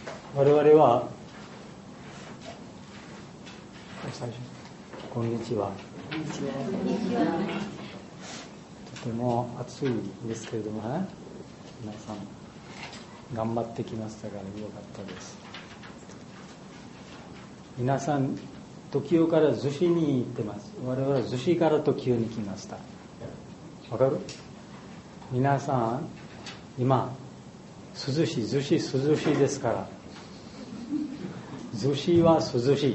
我々は最初こんにちは。とても暑いんですけれどもね、皆さん頑張ってきましたからよかったです。皆さん時代から逗子に行ってます。我々は逗子から時代に来ました。わかる？皆さん今涼しいですから、逗子は涼しい。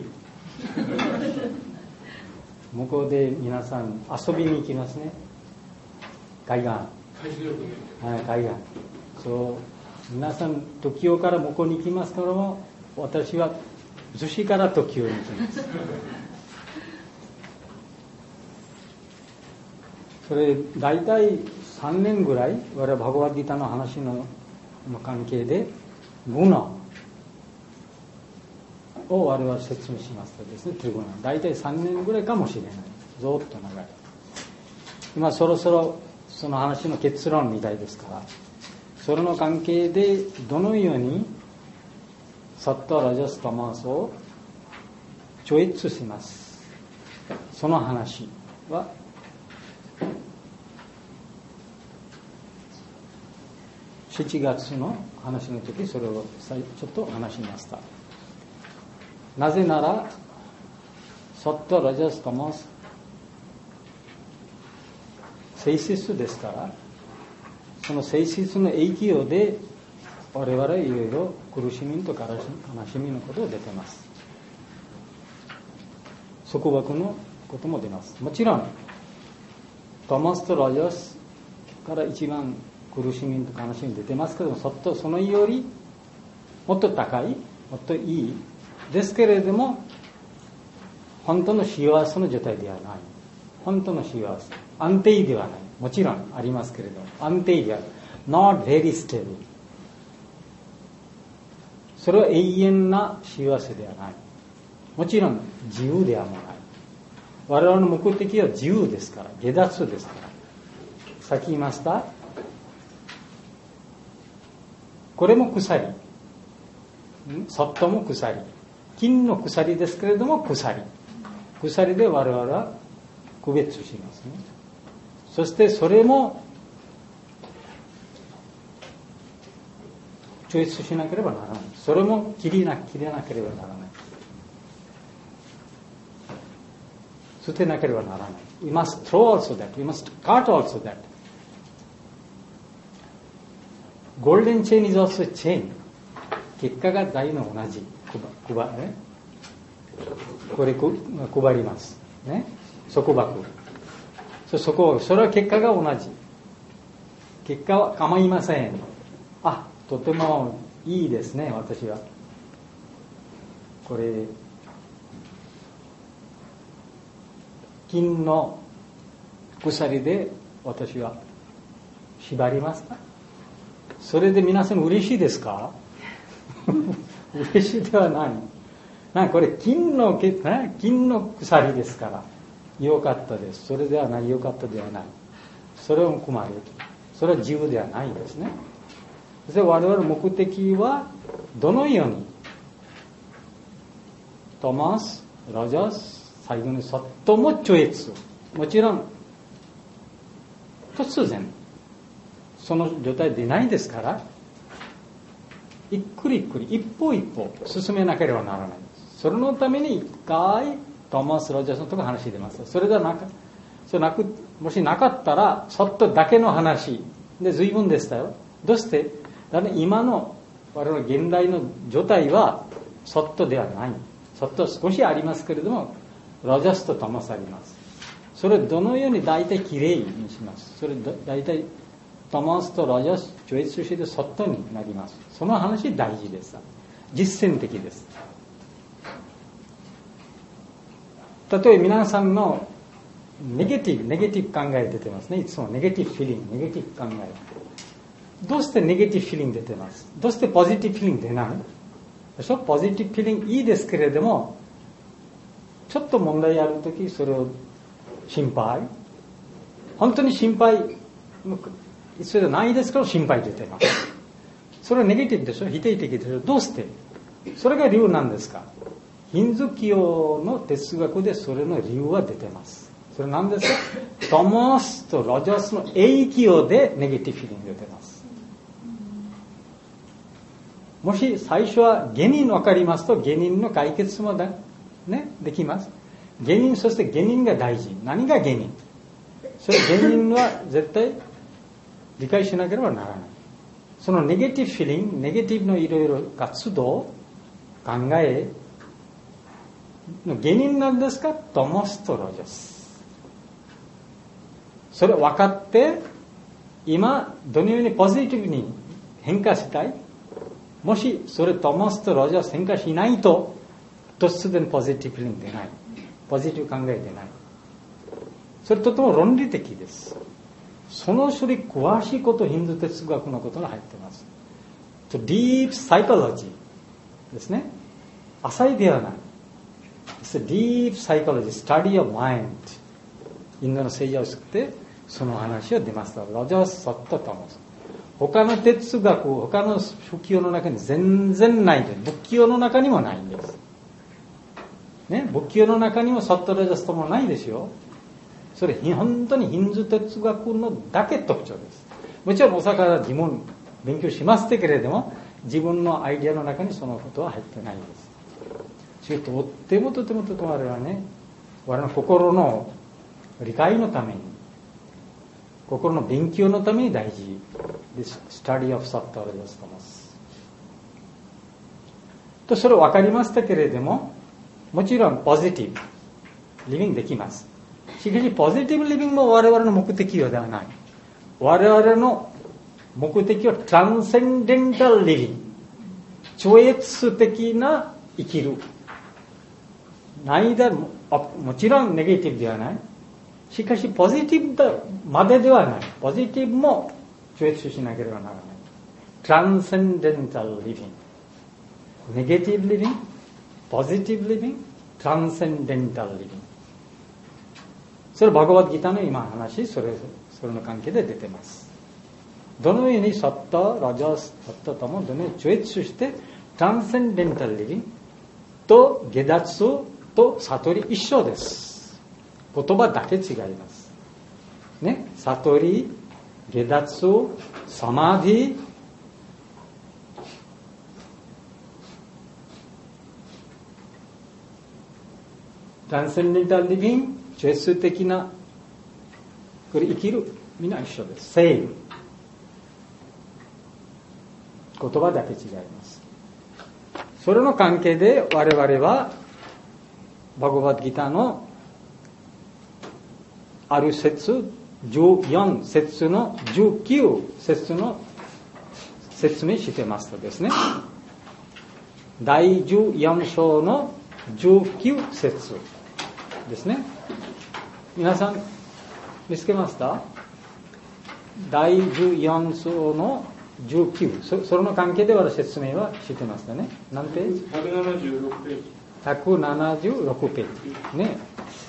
向こうで皆さん遊びに行きますね。海岸、海岸。そう皆さん時代から向こうに行きますからも、私は逗子から時代に行きます。それ大体3年ぐらい我々バガバッドギータの話の関係でグナを我々説明しますとですね、トリグナ大体3年ぐらいかもしれない。ずっと長い。今そろそろその話の結論みたいですから、それの関係でどのようにサットラジャスタマスを超越します、その話は7月の話の時それをちょっと話しました。なぜならサットラジャスタマス性質ですから、その性質の影響で我々いろいろ苦しみと悲しみのことが出てます。束縛のことも出ます。もちろんタマスとラジャスから一番苦しみと悲しみ出てますけども、そのよりもっと高い、もっといいですけれども、本当の幸せの状態ではない。本当の幸せ、安定ではない。もちろんありますけれども、安定ではない。not very stable。それは永遠な幸せではない。もちろん自由ではない。我々の目的は自由ですから、下脱ですから。さっき言いました。これも鎖、そっとも鎖、金の鎖ですけれども鎖で我々は区別しますね。そしてそれもチョイスしなければならない。それも切れなければならない。捨てなければならない。We must throw also that. We must cut also that. Golden chain is also a chain. 結果が大の同じ。これ配ります。ね。束縛。それは結果が同じ。結果は構いません。とてもいいですね、私は。これ、金の鎖で私は縛りますか？それで皆さん嬉しいですか？嬉しいではない。これ金の鎖ですからよかったです。それではない、よかったではない。それを困る。それは自由ではないですね。そして我々の目的はどのようにトマス、ラジャス、最後にそっとも超越。もちろん突然その状態でないですから、ゆっくり一歩一歩進めなければならない。それのために一回トマス・ロジャースのところ話してます。それではもしなかったらそっとだけの話で随分でしたよ。どうして？だから今の我々現代の状態はそっとではない。そっと少しありますけれども、ロジャースとトマスあります。それをどのように大体きれいにします。それ大体トマスとラジャス超越してそっとになります。その話大事です。実践的です。例えば皆さんのネガティブ考え出てますね。いつもネガティブフィーリング、ネガティブ考え。どうしてネガティブフィーリング出てます？どうしてポジティブフィーリング出ない？ポジティブフィーリングいいですけれども、ちょっと問題あるときそれを心配、本当に心配それはないですけど心配出てます。 それはネガティブでしょ、否定的でしょ。どうして？それが理由なんですか？ヒンズー教の哲学でそれの理由は出てます。それ何ですか？トモスとロジャスの影響でネガティブフィーリングが出てます。もし最初は原因分かりますと、原因の解決もできます。原因、そして原因が大事。何が原因？それ原因は絶対理解しなければならない。そのネガティブフィーリング、ネガティブのいろいろ活動、考えの原因なんですか？トモスとロジャス。それ分かって、今どのようにポジティブに変化したい？もしそれトモスとロジャス変化しないと、突然ポジティブに出ない。ポジティブ考え出ない。それとても論理的です。その処理詳しいこと、ヒンズー哲学のことが入っています。ディープサイコロジーですね。浅いではない。It's a deep psychology, study of mind。インドの聖者を知って、その話が出ました。ロジャス・サッタ・タモス。他の哲学、他の仏教の中に全然ないです。仏教の中にもないんです。ね、仏教の中にもサッタ・ロジャスともないですよ。それ本当にヒンズー哲学のだけ特徴です。もちろん大阪は自分勉強しますけれども、自分のアイデアの中にそのことは入ってないんです。それとっても我々はね、我々の心の理解のために、心の勉強のために大事です。スタディオフサッターロジャスタマスと、それ分かりましたけれども、もちろんポジティブリビングできます。しかしポジティブリビングも我々の目的ではない。我々の目的はトランセンデンタルリビング、超越的な生きる。もちろんネガティブではない。しかしポジティブまでではない。ポジティブも超越しなければならない。トランセンデンタルリビング、ネガティブリビング、ポジティブリビング、トランセンデンタルリビング。それはバガバッドギターの今の話、それの関係で出てます。どのようにサッタ、ラジャス、サッタタもどのように超越して、トランセンデンタルリビングと下脱と悟り一緒です。言葉だけ違います。ね、悟り、下脱、サマディ、トランセンデンタルリビング、超越的なこれ生きる、みんな一緒です。セーム。言葉だけ違います。それの関係で我々はバガバッドギターのある節、14節の19節の説明してますとですね、第14章の19節ですね。皆さん見つけました？第14章の19、それの関係で私説明はしてましたね。何ページ？176ページ。176ページね。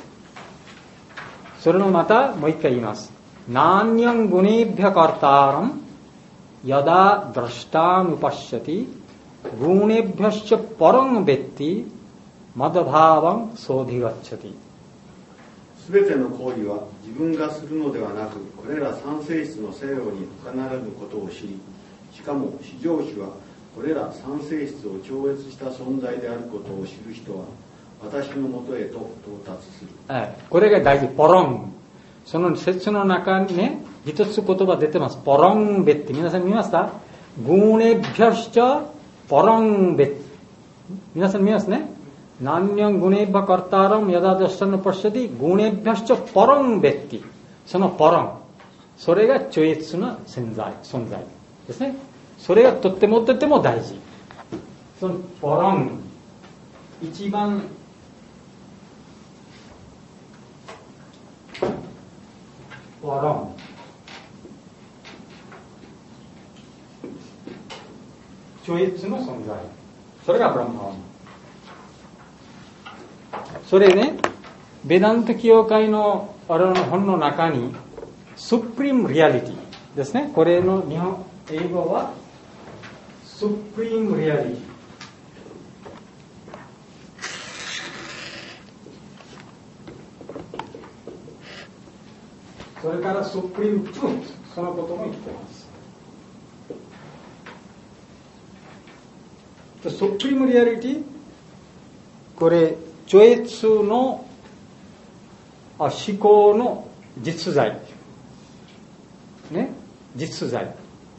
それのまたもう一回言います。ナーニャングネービャカーターラムヤダドラシタームパッシャティグネビャッシャパランベッティマダバーバンソーディガッチャティ。 すべての行為は自分がするのではなく、これら三性質の西洋に他ならぬことを知り、しかも至上主はこれら三性質を超越した存在であることを知る人は私のもとへと到達する。 これが大事。ポロン。その説の中にね、一つ言葉出てます。ポロンベって皆さん見ました？グーネビャシチャポロンベ。皆さん見ますね。何年グネバカターラムヤダダスタのパッシャティグネビャシチャポロンベッティ。そのポロン。それが超越な存在ですね。それがとっても大事。そのポロン。一番ポロン。超越の存在。それがブラマー。それね、ベダント教会の我々の本の中に、スプリームリアリティですね。これの日本、英語は、 supreme reality。それから supreme truth、 そのことも言っています。supreme reality、 これ超越の思考の実在ね、実在、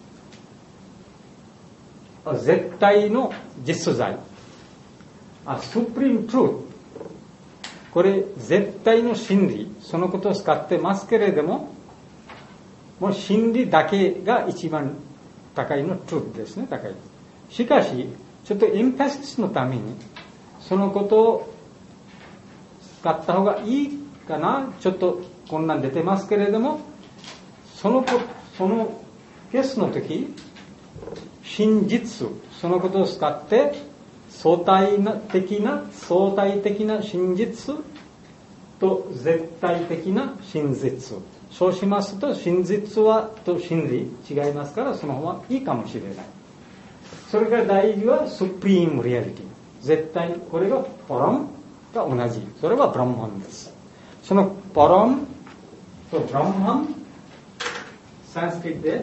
絶対の実在、supreme truth、 これ絶対の真理、そのことを使ってますけれども、もう真理だけが一番高いの truth ですね、高い。しかしちょっとエンファシスのためにそのことを使った方がいいかな、ちょっとこんなん出てますけれども、そのケースの時、真実、そのことを使って相対的な真実と絶対的な真実、そうしますと真実はと真理違いますから、その方がいいかもしれない。それから大事はスプリームリアリティ、絶対、これがパランが同じ、それはブランマンです。そのパランとブランマン、サンスクリットで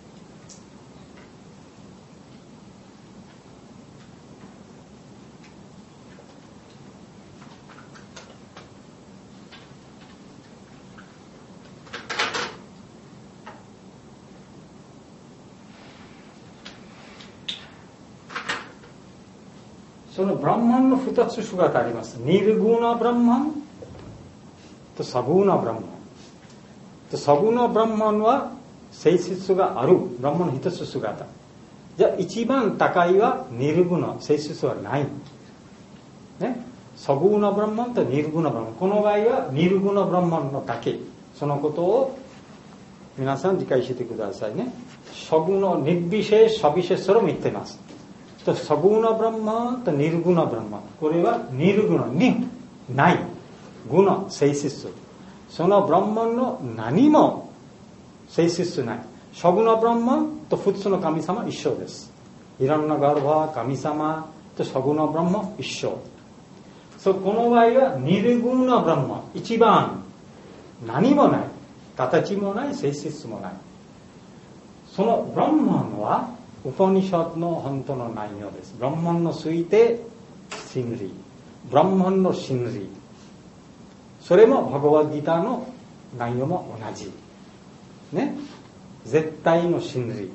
そのブランマンの2つ姿あります。ニルグーナブランマンとサグーナブランマン。サグーナブランマンは性質があるブランマンの一つ姿。じゃあ一番高いはニルグーナ、性質はない。ね、サグーナブランマンとニルグーナブランマン。この場合はニルグーナブランマンのだけ。そのことを皆さん理解してくださいね。サグーナ、ニッビシェ、サビシェ、それも言ってます。サグーナブランマンとニルグナブランマン、これはニルグナにない、グナ性質、そのブランマンの何も性質ない。サグーナブランマンと普通の神様一緒です。いろんなガルバ神様とサグーナブランマン一緒。この場合はニルグナブランマン、一番何もない、形もない、性質もない。そのブランマンはウパニシャドの本当の内容です。ブランマンの推定真理、ブランマンの真理、それもバガバッドギターの内容も同じね。絶対の真理、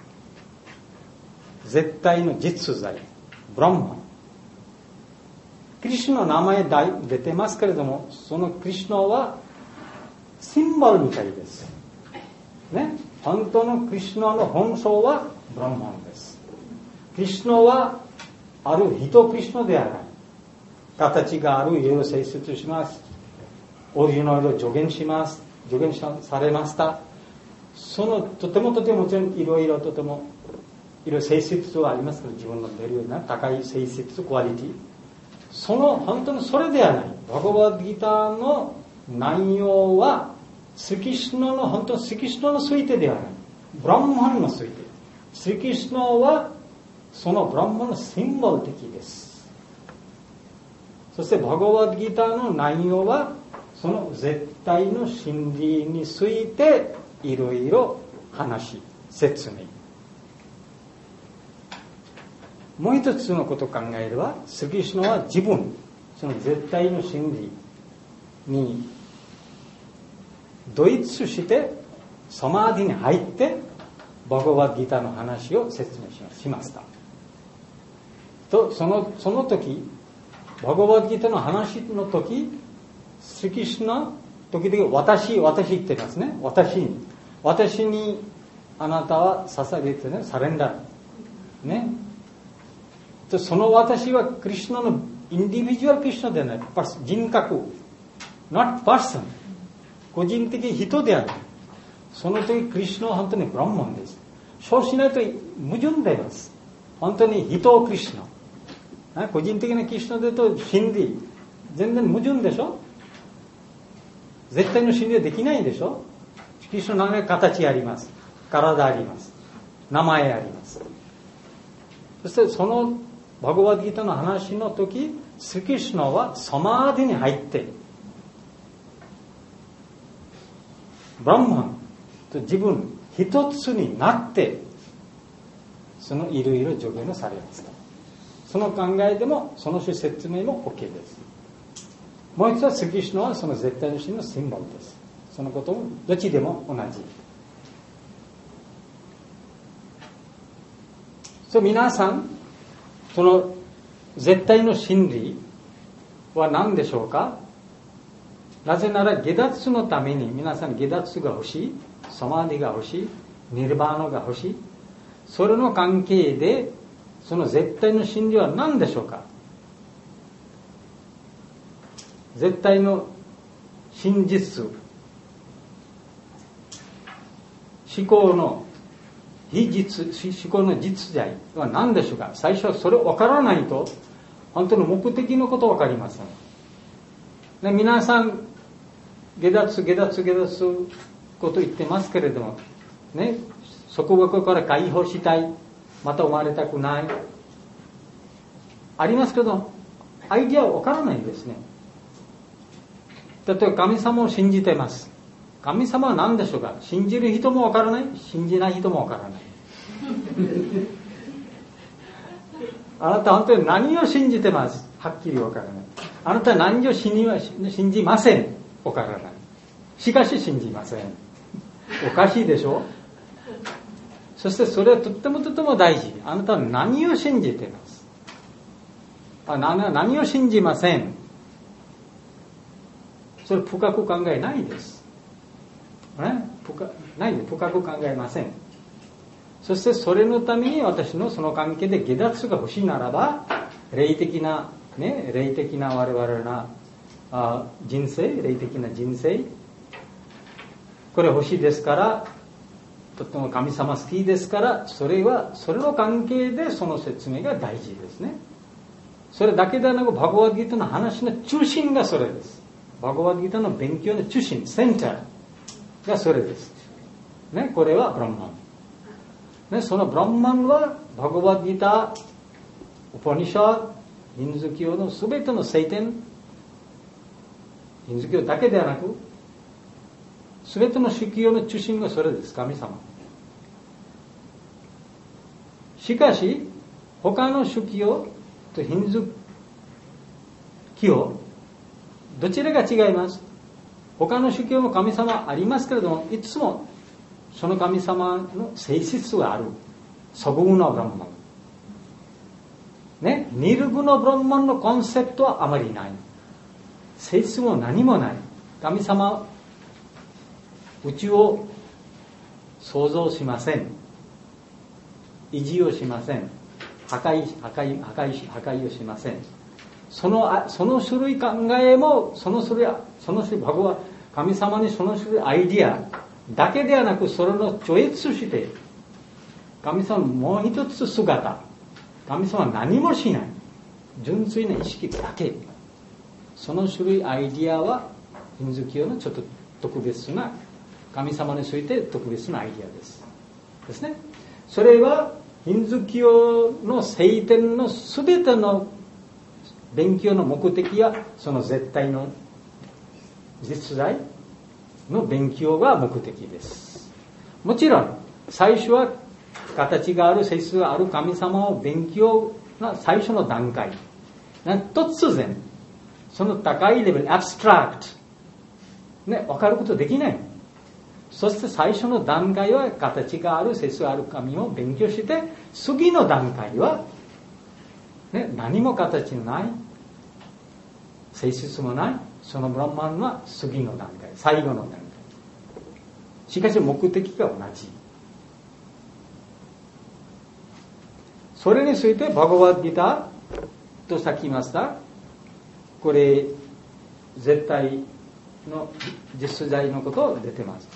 絶対の実在、ブランマン。クリシュナの名前出てますけれども、そのクリシュナはシンボルみたいですね。本当のクリシュナの本性はブランマンです。クリシュナはある人クリシュナではない。形がある、いろいろ性質します。オリジナルを助言します。助言されました。そのとてももちろんいろいろ性質はありますけど、自分の出るような高い性質、クオリティ。その本当にそれではない。バガバッドギターの内容はスリキシュナの本当にスリキシュナの推定ではない。ブランマンの推定。スリキシュナはそのブランマンのシンボル的です。そしてバガバッドギターの内容はその絶対の真理についていろいろ話、説明。もう一つのことを考えれば、スリキシュナは自分、その絶対の真理にドイツしてサマーディに入ってバガバッドギターの話を説明しました。とその時、バガバッドギターの話の時、スリキシュナ時々私言ってますね。私にあなたは捧げてね、サレンダーね。とその私はクリシュナのインディビジュアルクリシュナではない、人格、not person、個人的人である。その時クリシュナは本当にブランマンです。そうしないと矛盾であります。本当に人クリシュナ、個人的なクリシュナでと真理全然矛盾でしょ。絶対の真理はできないでしょ。クリシュナの形あります、体あります、名前ありますそしてそのバガバッドギータの話の時、スリクリシュナはサマーディに入ってブランマンと自分一つになってそのいろいろ助言をされます。その考えでもその説明も OK です。もう一つはスリクリシュナはその絶対の真のシンボルです。そのこともどっちでも同じ。そう、皆さんその絶対の真理は何でしょうか。なぜなら下脱のために皆さん下脱が欲しい、サマーディが欲しい、ニルバーナが欲しい。それの関係でその絶対の真理は何でしょうか。絶対の真実、思考の非実、思考の実在は何でしょうか。最初はそれ分からないと本当の目的のこと分かりません。で、皆さん下脱こと言ってますけれどもね、束縛から解放したい、また生まれたくないありますけど、アイディアは分からないんですね。例えば神様を信じてます。神様は何でしょうか。信じる人も分からない、信じない人も分からないあなた本当に何を信じてます、はっきり分からない。あなたは何を信じません、分からない。しかし信じません。おかしいでしょ。そしてそれはとっても大事。あなたは何を信じてます。何を信じません。それ深く考えないです。深く考えません。そしてそれのために私のその関係で下脱が欲しいならば、霊的な我々の人生、霊的な人生、これ欲しいですから、とっても神様好きですから、それの関係でその説明が大事ですね。それだけではなく、バガバッドギータの話の中心がそれです。バガバッドギータの勉強の中心、センターがそれです。ね、これはブランマン。ね、そのブランマンはバガバッドギータ、ウパニシャード、ヒンズー教のすべての聖典、ヒンズー教だけではなく、すべての宗教の中心がそれです、神様。しかし、他の宗教とヒンズー教、どちらが違います。他の宗教も神様ありますけれども、いつもその神様の性質がある。サグーナブランマン。ね、ニルグナブランマンのコンセプトはあまりない。性質も何もない。神様、宇宙を創造しません。維持をしません。破壊をしません。その種類考えも、その種類バグは神様にその種類アイディアだけではなく、それの超越して、神様もう一つ姿、神様は何もしない。純粋な意識だけ。その種類アイディアは、ヒンズー教のちょっと特別な、神様について特別なアイディアです。ですね。それは、ヒンズー教の聖典のすべての勉強の目的は、その絶対の実在の勉強が目的です。もちろん、最初は形がある、性質がある神様を勉強の最初の段階。突然、その高いレベル、アブストラクト、ね、分かることできない。そして最初の段階は形がある、性質がある神を勉強して、次の段階は、ね、何も形のない、性質もない、そのブランマンは次の段階、最後の段階。しかし目的が同じ。それについてバガバッドギターとさっき言いました。これ絶対の実在のことを出てます。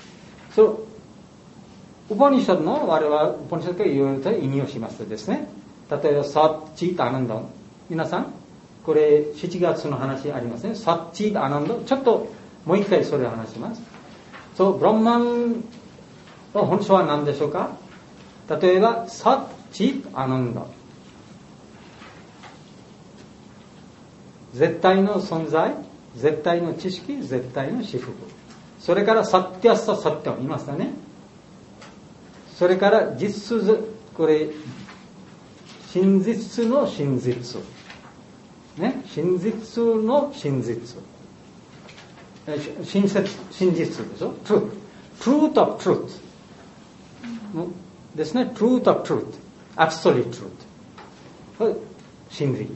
ウパニシャドの我々はウパニシャドからいろいろと引用しますとですね。例えばサッチータアナンダ、皆さんこれ7月の話ありますね。サッチータアナンダ、ちょっともう一回それを話します。ブランマンの本性は何でしょうか。例えばサッチータアナンダ、 絶対の存在、絶対の知識、絶対の至福。それからサッティアッササッティアも言いましたね。それから実これ真実の真実、ね、真実の真実、真実でしょ。truth of truthですね。truth of truth、absolute truth、これ真理。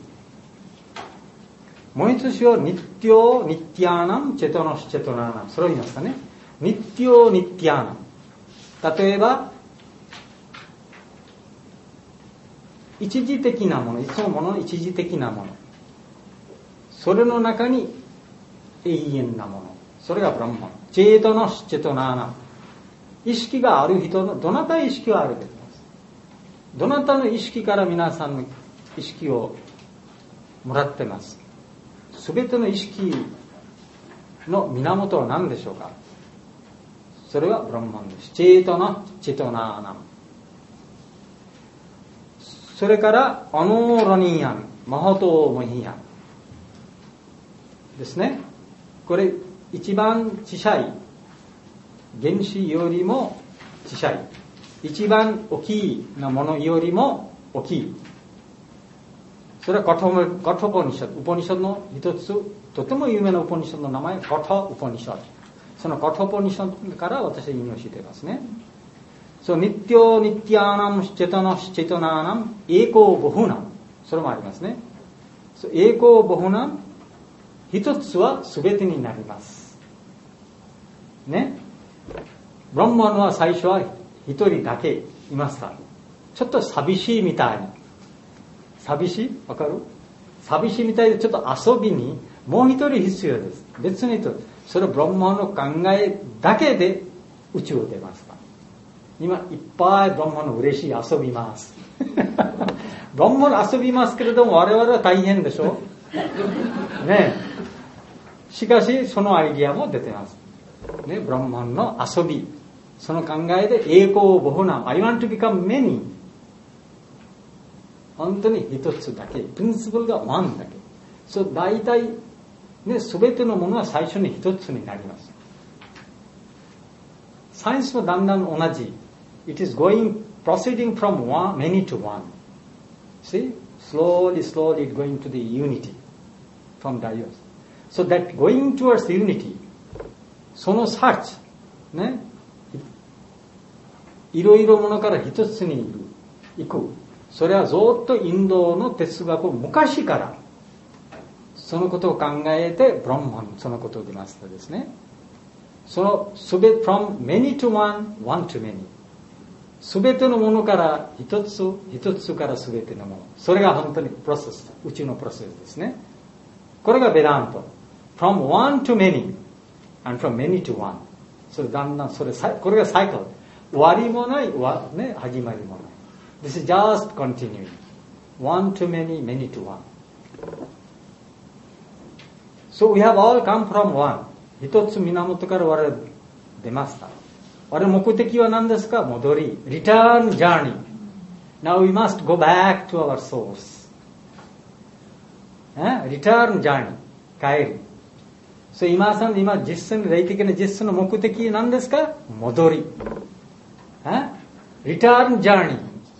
もう一つはニッティニッティアナムチェトノシチェトナナム、それを言いましたね。ニッティニッティアナム、例えば一時的なもの、いつももの一時的なもの、それの中に永遠なもの、それがブランマン。チェトノシチェトナナム、意識がある人のどなた意識があるべきです。どなたの意識から皆さんの意識をもらってます。すべての意識の源は何でしょうか。それはブランマンです。チェトナチェトナナム。それからアノーラニヤン、マハトモヒヤンですね。これ一番小さい、原子よりも小さい、一番大きいなものよりも大きい。それはカタウポニシャド、ウポニシャドの一つ、とても有名なウポニシャドの名前、カタウポニシャド。そのカタウポニシャドから私は引用していますね。そう、ニッティニッティアナムシチェトナシチェトナナムエコボフナム、それもありますね。そう、エコボフナム、一つは全てになりますね。ブランマンは最初は一人だけいました。ちょっと寂しいみたいに。寂しい？わかる？寂しいみたいでちょっと遊びにもう一人必要です。別にと、それはブランマンの考えだけで宇宙を出ました。今いっぱいブランマンの嬉しい遊びます。ブランマン遊びますけれども我々は大変でしょね。しかしそのアイディアも出てます。ね、ブランマンの遊び。その考えで栄光ボホナ、I want to become many。本当に一つだけ。プリンシプルがワンだけ。そう、大体、ね、すべてのものは最初に一つになります。サイエンスもだんだん同じ。It is proceeding from one, many to one. See? Slowly it's going to the unity from Diyos. So that going towards the unity, そのsearch、ね、いろいろものから一つに行く。それはずっとインドの哲学を昔からそのことを考えてブランマン、そのことを出ましたですね。そのすべて from many to one, one to many、 すべてのものから一つからすべてのもの、それが本当にプロセス、宇宙のプロセスですね。これがベダント。 from one to many and from many to one。 それだんだんこれがサイクル、終わりもない、ね、始まりもない。 This is just continuing. One to many, many to one. So we have all come from one. 一つ源から我々出ました。我々目的は何ですか？戻り。Return journey. Now we must go back to our source. Return journey. 帰り。So 今実践、霊的な実践の目的何ですか？戻り。Return journey.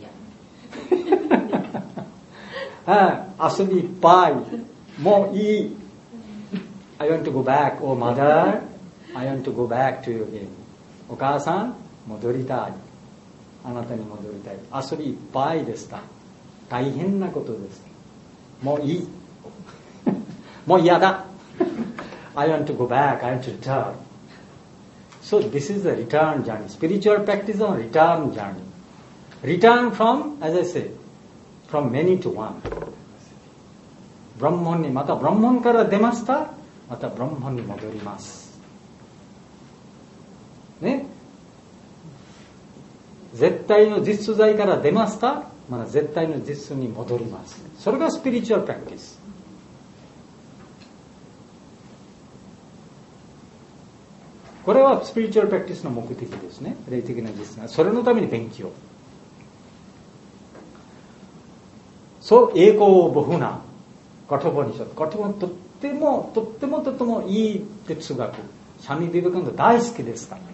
遊びいっぱい。もういい。I want to go back. Oh mother, I want to go back to you again. お母さん、戻りたい。あなたに戻りたい。遊びいっぱいでした。大変なことです。もういい。もう嫌だ。I want to go back. I want to return. So this is the return journey. Spiritual practice on return journey. Return from, as I say, from many to one. ブランモンに、またブランモンから出ました。またブランモンに戻ります。ね。絶対の実在から出ました。また絶対の実に戻ります。それがスピリチュアルプラクティス。これはスピリチュアルプラクティスの目的ですね。霊的な実践。それのために勉強。そう、栄光ボフナ。 カトボニシャト。とってもいい哲学。シャミ・ビベカナンド大好きですから。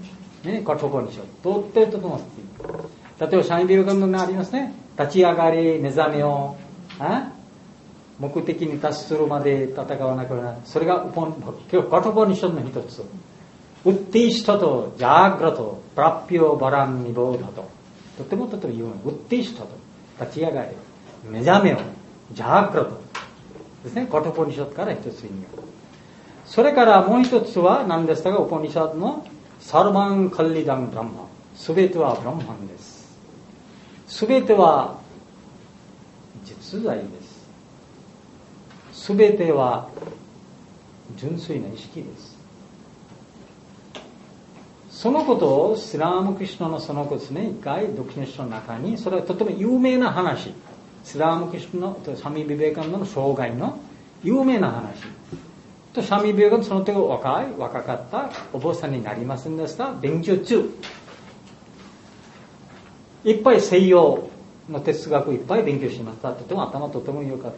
ね、カトボニシャト。とっても好き。例えばシャミ・ビベカナンドにありますね。立ち上がり、目覚めよう。目的に達するまで戦わなければならない。それが今日カトボニシャトの一つ。ウッティシタとジャーグラとプラッピオバランニボーダと。とても有名。ウッティシタと立ち上がり、目覚めよう。ジャーグラと。ですね。カトボニシャトから一つ意味が。それからもう一つは何ですか、ウパニシャトのサルバンカリダンブランマン。すべてはブランマンです。すべては実在です。すべては純粋な意識です。そのことをスラームクリシュナのそのことですね、一回読書書の中に、それはとても有名な話。スラームクリシュナのサミ・ビベカナンドの生涯の有名な話。とシャミ・ビベカナンドその時若かったお坊さんになりませんでした。勉強中。いっぱい西洋の哲学いっぱい勉強しました。とても頭とても良かった。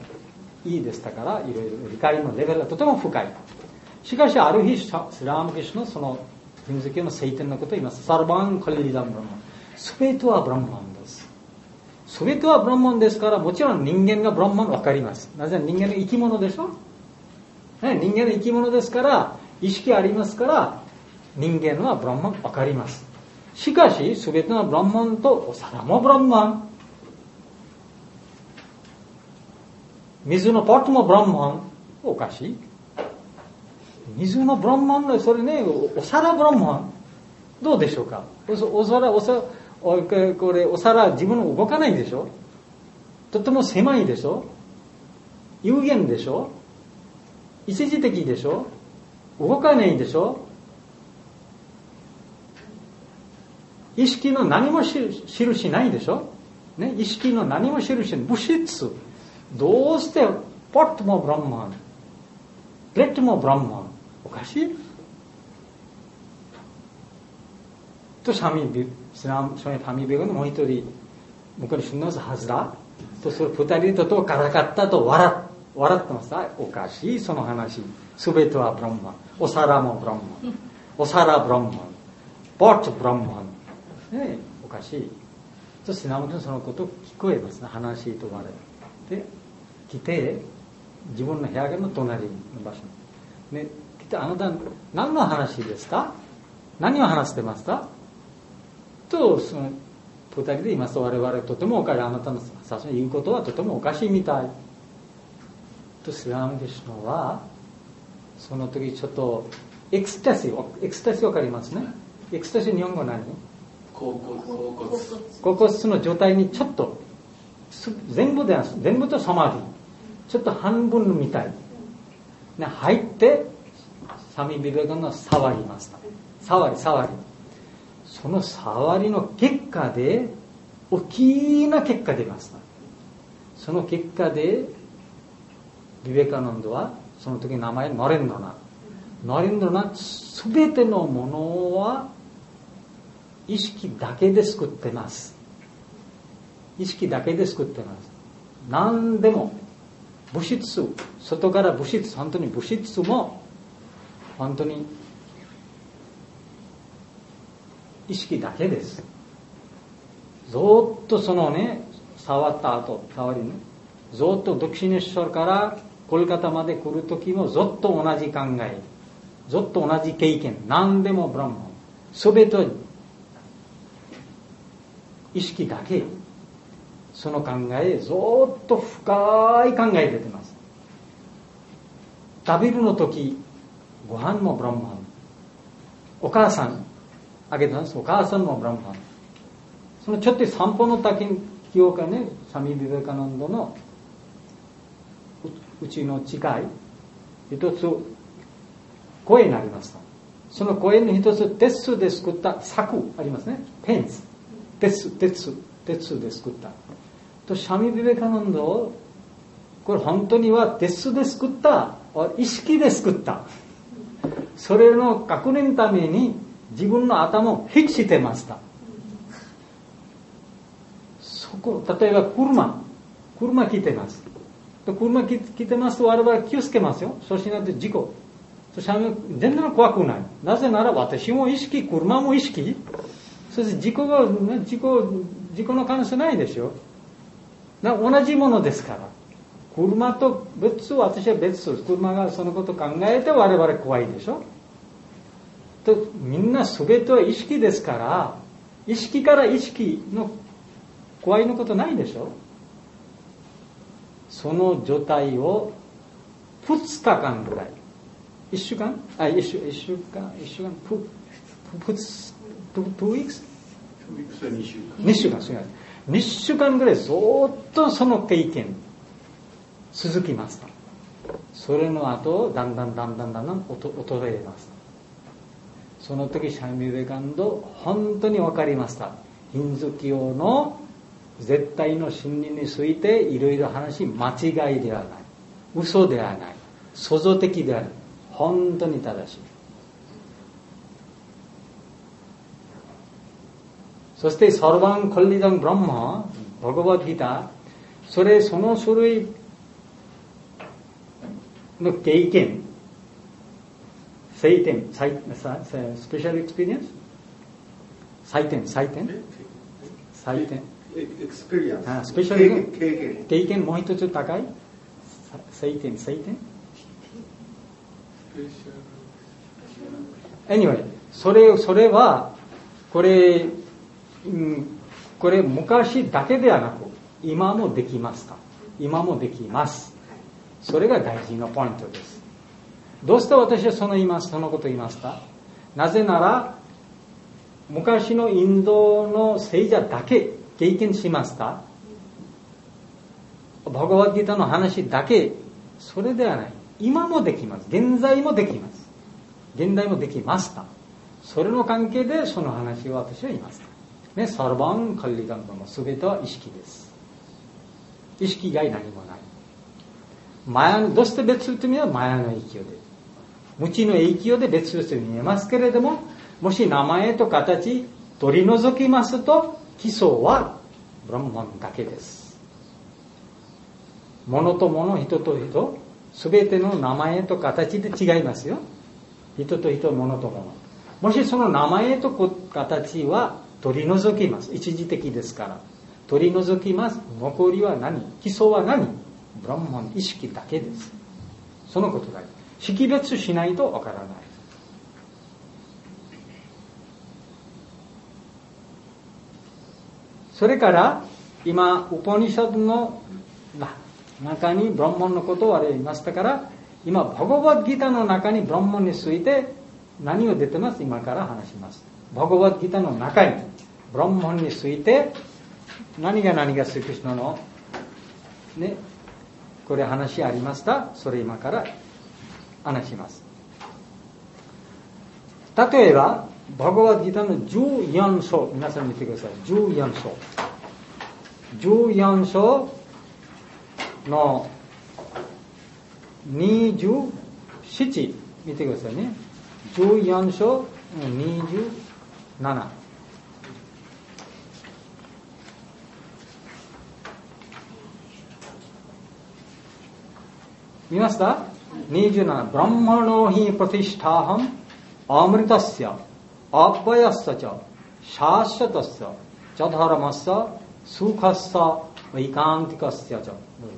いいでしたから、いろいろ理解のレベルがとても深い。しかしある日、スラームクリシュナのそのヒンズー教の聖典のことを言います。サルバンカリダンブランマン。すべてはブランマンです。すべてはブランマンですから、もちろん人間がブランマンわかります。なぜ人間の生き物でしょ、ね、人間の生き物ですから、意識ありますから、人間はブランマンわかります。しかし、すべてのブランマンとお皿もブランマン。水のポットもブランマン。おかしい。水のブランマンの、それね、お皿ブランマン。どうでしょうか。お皿自分動かないでしょ。とても狭いでしょ。有限でしょ。一時的でしょ。動かないでしょ。意識の何も印ないでしょ。ね、意識の何も印ない。物質。どうしてポットもブランマン、プレットもブランマン。おかしいとシャミ・ビベカのもう一人向こうに死ぬはずだと、それ二人とからかったと笑ってます。おかしいその話。すべてはブランマン。お皿もブランマン。お皿ブランマン。ポットブランマン。ね、おかしいとシナムでそのことを聞こえますね。話と笑いで来て、自分の部屋の隣の場所ね、来て、あなた何の話ですか、何を話してますかと、その二人で言いますと、我々とてもおかしい、あなたの最初に言うことはとてもおかしいみたいと、スラム・ビシュノはその時ちょっとエクスタシーわかりますね。エクスタシー日本語何？ 恍惚の状態にちょっと全部とサマディ、ちょっと半分みたいね、入ってサミ・ビベカナンドが触りました。触りその触りの結果で大きな結果出ました。その結果でビベカナンドはその時名前ノレンドナすべてのものは意識だけで作ってます。意識だけで作ってます。何でも物質、外から物質、本当に物質も本当に意識だけです。ずっとそのね、触った後、触りね、ずっとドクシネショルからコルカタまで来る時もずっと同じ考え、ずっと同じ経験、何でもブランマン、すべて意識だけ、その考え、ずっと深い考え出てます。食べるの時、ご飯もブランマン、お母さんあげてます。お母さんもブランマン。そのちょっと散歩の時記憶がね、サミ・ビベカナンドのうちの近い一つ声になりました。その声の一つ、鉄で作った柵ありますね。ペンス。鉄で作った。と、シャミ・ビベカナンド、これ本当には鉄で作った、意識で作った。それの確認のために自分の頭をフィックスしてました。そこ、例えば車来てます。 と車来てますと我々気をつけますよ。そうしないと事故。全然怖くない。なぜなら私も意識、車も意識。そして事故の可能性ないでしょ。同じものですから。車と別、私は別。車がそのことを考えて我々怖いでしょ。とみんな全ては意識ですから、意識から意識の怖いのことないでしょ。その状態を2日間ぐらい、2週間、2 週間ぐらいずっとその経験続きました。それの後だんだん衰えました。その時シャミ・ウェガンド本当に分かりました。ヒンズー教の絶対の真理についていろいろ話、間違いではない、嘘ではない、創造的ではない、本当に正しい。そしてサルバン・コリダン・ブランマ、バガバッドギター、その種類の経験、採点、スペシャルエクスペリエンス、採点エクスペリエンス、 スペシャル経験もう一つ高い、採点anyway、それはこれ昔だけではなく今もできますか。今もできます。それが大事なポイントです。どうして私はそのことを言いますか。なぜなら昔のインドの聖者だけ経験しました。バガバッドギータの話だけ、それではない。今もできます。現在もできます。現代もできました。それの関係でその話を私は言いました。ね、サルバン・カリダンの全ては意識です。意識以外何もない。マヤの、どうして別という意味はマヤの影響で。無知の影響で別々に見えますけれども、もし名前と形取り除きますと、基礎はブランマンだけです。物と物、人と人、すべての名前と形で違いますよ。人と人、物と物。もしその名前と形は取り除きます。一時的ですから。取り除きます。残りは何？基礎は何？ブランマン、意識だけです。そのことだけ。識別しないとわからない。それから今ウパニシャドの中にブランマンのことをあれ言いましたから、今バガバッドギターの中にブランマンについて何を出てます。今から話します。バガバッドギターの中にブランマンについて何がスリクリシュナのね、これ話ありました。それ今から話します。例えばバガバッドギターの14章、皆さん見てください。14章の27見てくださいね。14章の27。見ました？ 27。ブランマノヒプラティシターハンアムリタスヤアッバヤッサチャシャーシャタッサチャダハラマッサスーカッサイカンティカッサチャ。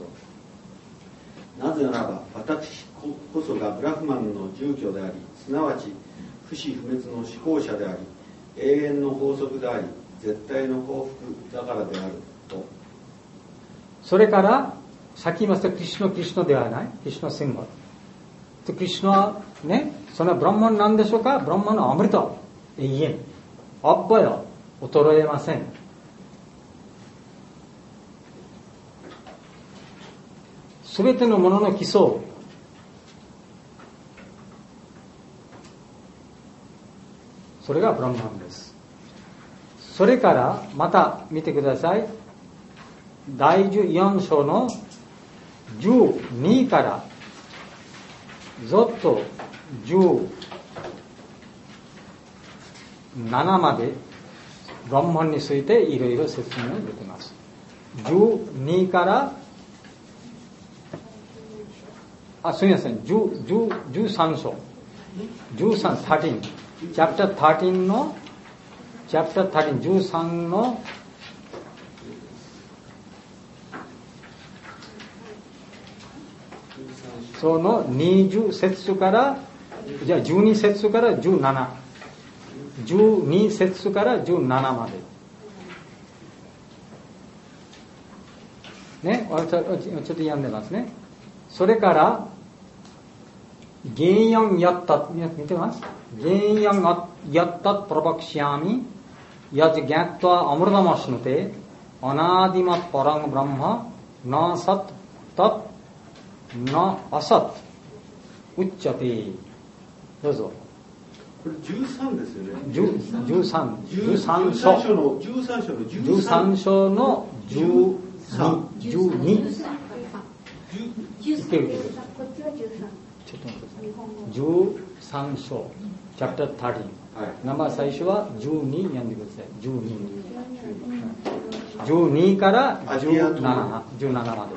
なぜならば私こそがブラフマンの住居であり、すなわち不死不滅の思考者であり、永遠の法則であり、絶対の幸福だからであると。 それからさっき言いましたクリシュナではない、クリシュナシンボル。クリシュナね、そのブランマンなんでしょうか。ブランマンのアムリタ、永遠、アッバヤ、衰えません。すべてのものの基礎、それがブランマンです。それからまた見てください。第14章の12からずっと17までブランマンについていろいろ説明を出ています。12からすみません、13章。13、13。チャプター13の、チャプター13、13の、その20節から、じゃあ12節から17。12節から17まで。ね、ちょっと読んでますね。それから、Genyam yattat, 見てます Genyam yattat prabhakshyami yaj gyatva amrutamasnute anadimat parang brahma na sat tat na asat uchyate どうぞ。 これ13ですよね。 13章の12。言ってるけど。ちょっと待ってください。13章、チャプター13。名前最初は12読んでください。12から17まで。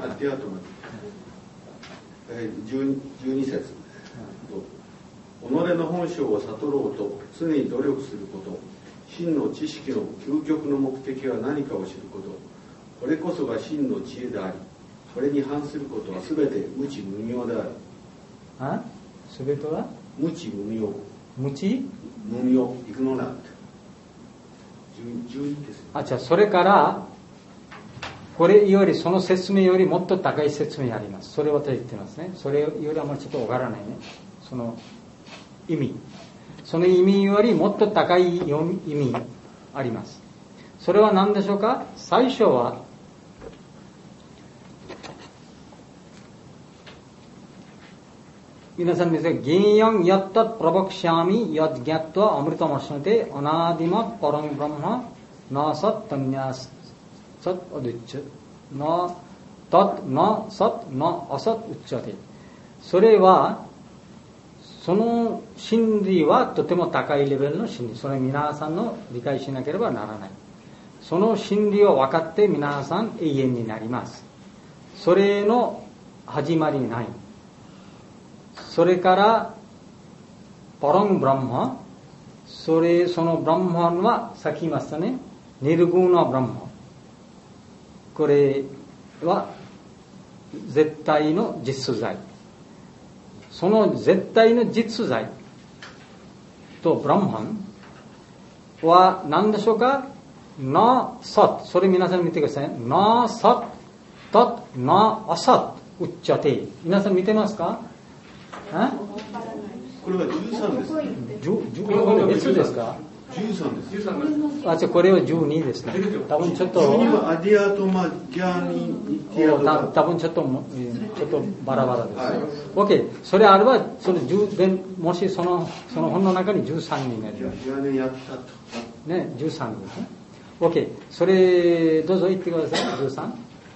12節。己の本性を悟ろうと常に努力すること、真の知識の究極の目的は何かを知ること、これこそが真の知恵であり、これに反することはすべて無知無明である。 すべては無知無明。 無知無明、イグノラント。12です。 じゃあそれからこれよりその説明よりもっと高い説明あります。それを私言ってますね。それよりあまりちょっとわからないね。その意味。その意味よりもっと高い意味あります。それは何でしょうか。最初は皆さん見てください。Genyam yattat prabhakshyami yad gyatva amritamasnate anadimat parang brahma na sat tanyas sat aduccha na tat na sat na asat uchyate。それはその真理はとても高いレベルの真理。それ皆さんの理解しなければならない。その真理を分かって皆さん永遠になります。それの始まりない。それからパランブランマ、そのブランマンはさっき言いましたね、ニルグーナブランマ。これは絶対の実在。その絶対の実在とブランマンは何でしょうか。なサッ、それ皆さん見てください。なサッタッなアサッウッチャテイ。皆さん見てますか。 これは13です。 これ別ですか。 13です。 じゃあこれは12ですね。多分ちょっと 12はアディアトマギャニティアド。 多分ちょっとバラバラです。OK。それあればそのもしその本の中に13になります。ね、13ですね。OK。それどうぞ言ってください。13。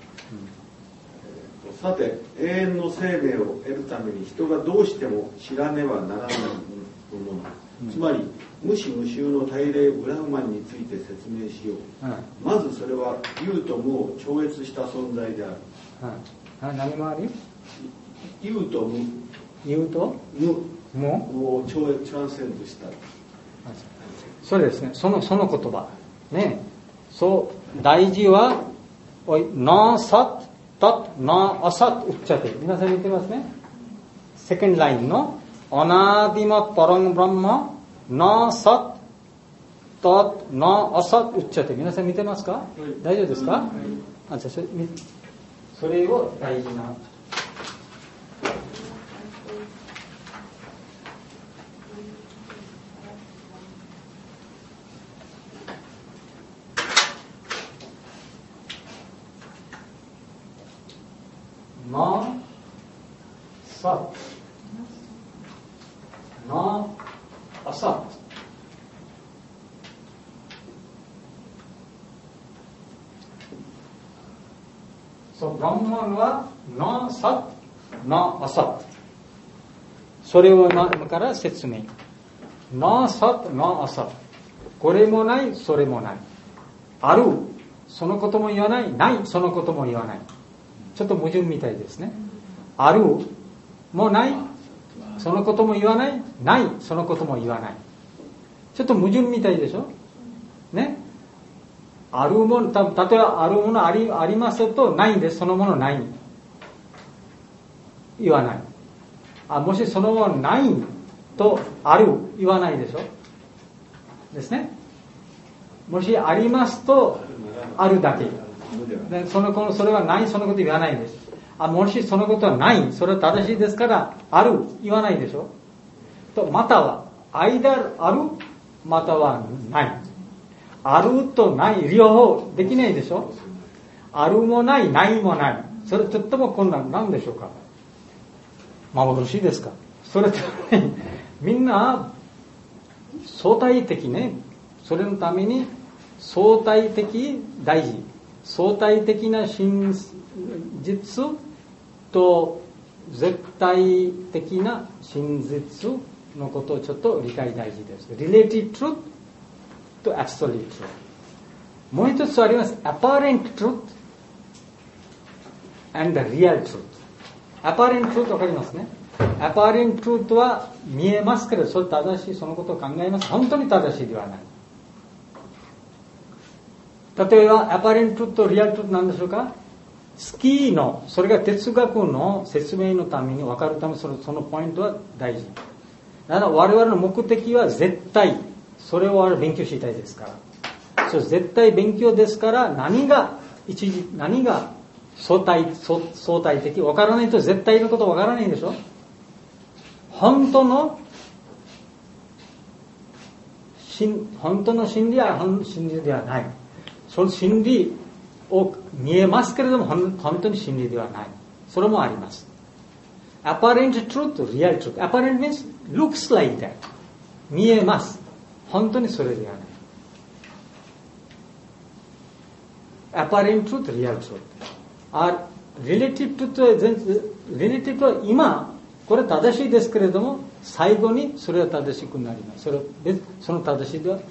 さて、永遠の生命を得るために人がどうしても知らねばならないもの、つまり無視無臭の大霊ブラフマンについて説明しよう。まずそれは有と無を超越した存在である。 何もある？ 有と無。 有と無を超越トランセンドした。 それですね。その言葉ね。そう大事はなさタなアサッウッチャテ。皆さん見てますね。セカンドラインのアナディマパランブランマなサッタなアサッウッチャテ。皆さん見てますか。大丈夫ですか。じゃあそれを大事ななさなあさそうブランマンはなさなあさそれを今から説明なさなあさこれもないそれもないあるそのことも言わないないそのことも言わないちょっと矛盾みたいですね。あるもうない、そのことも言わない、ない、そのことも言わない。ちょっと矛盾みたいでしょね。あるもの、例えばあるものありますとないんです、そのものない言わない。もしそのものないとある言わないでしょですね。もしありますとあるだけで、それはない、そのこと言わないです。もしそのことはない、それは正しいですからある言わないでしょと、または間あるまたはない、あるとない両方できないでしょ。あるもない、ないもない、それとっても困難なんでしょうか。幻ですか。それとみんな相対的ね、それのために相対的大事、相対的な真実と絶対的な真実のことをちょっと理解大事です。Relative truthと Absolute truth。もう一つあります。Apparent truth and the real truth。Apparent truth わかりますね。Apparent truth は見えますけど、それ正しい、そのことを考えます。本当に正しいではない。例えば Apparent truth と Real truth なんでしょうか。スキーの、それが哲学の説明のために分かるためにそのポイントは大事。だから我々の目的は絶対、それを我々勉強したいですから。それ絶対勉強ですから、何が相対的、分からないと絶対のこと分からないでしょ。本当の真理は真理ではない。その真理を見えますけれども本当に真理ではない。それもあります。Apparent truth, real truth. Apparent means looks like that. 見えます。本当にそれではない。Apparent truth, real truth. Relative truth は今これ正しいですけれども、最後にそれは正しくなります。その正しいでは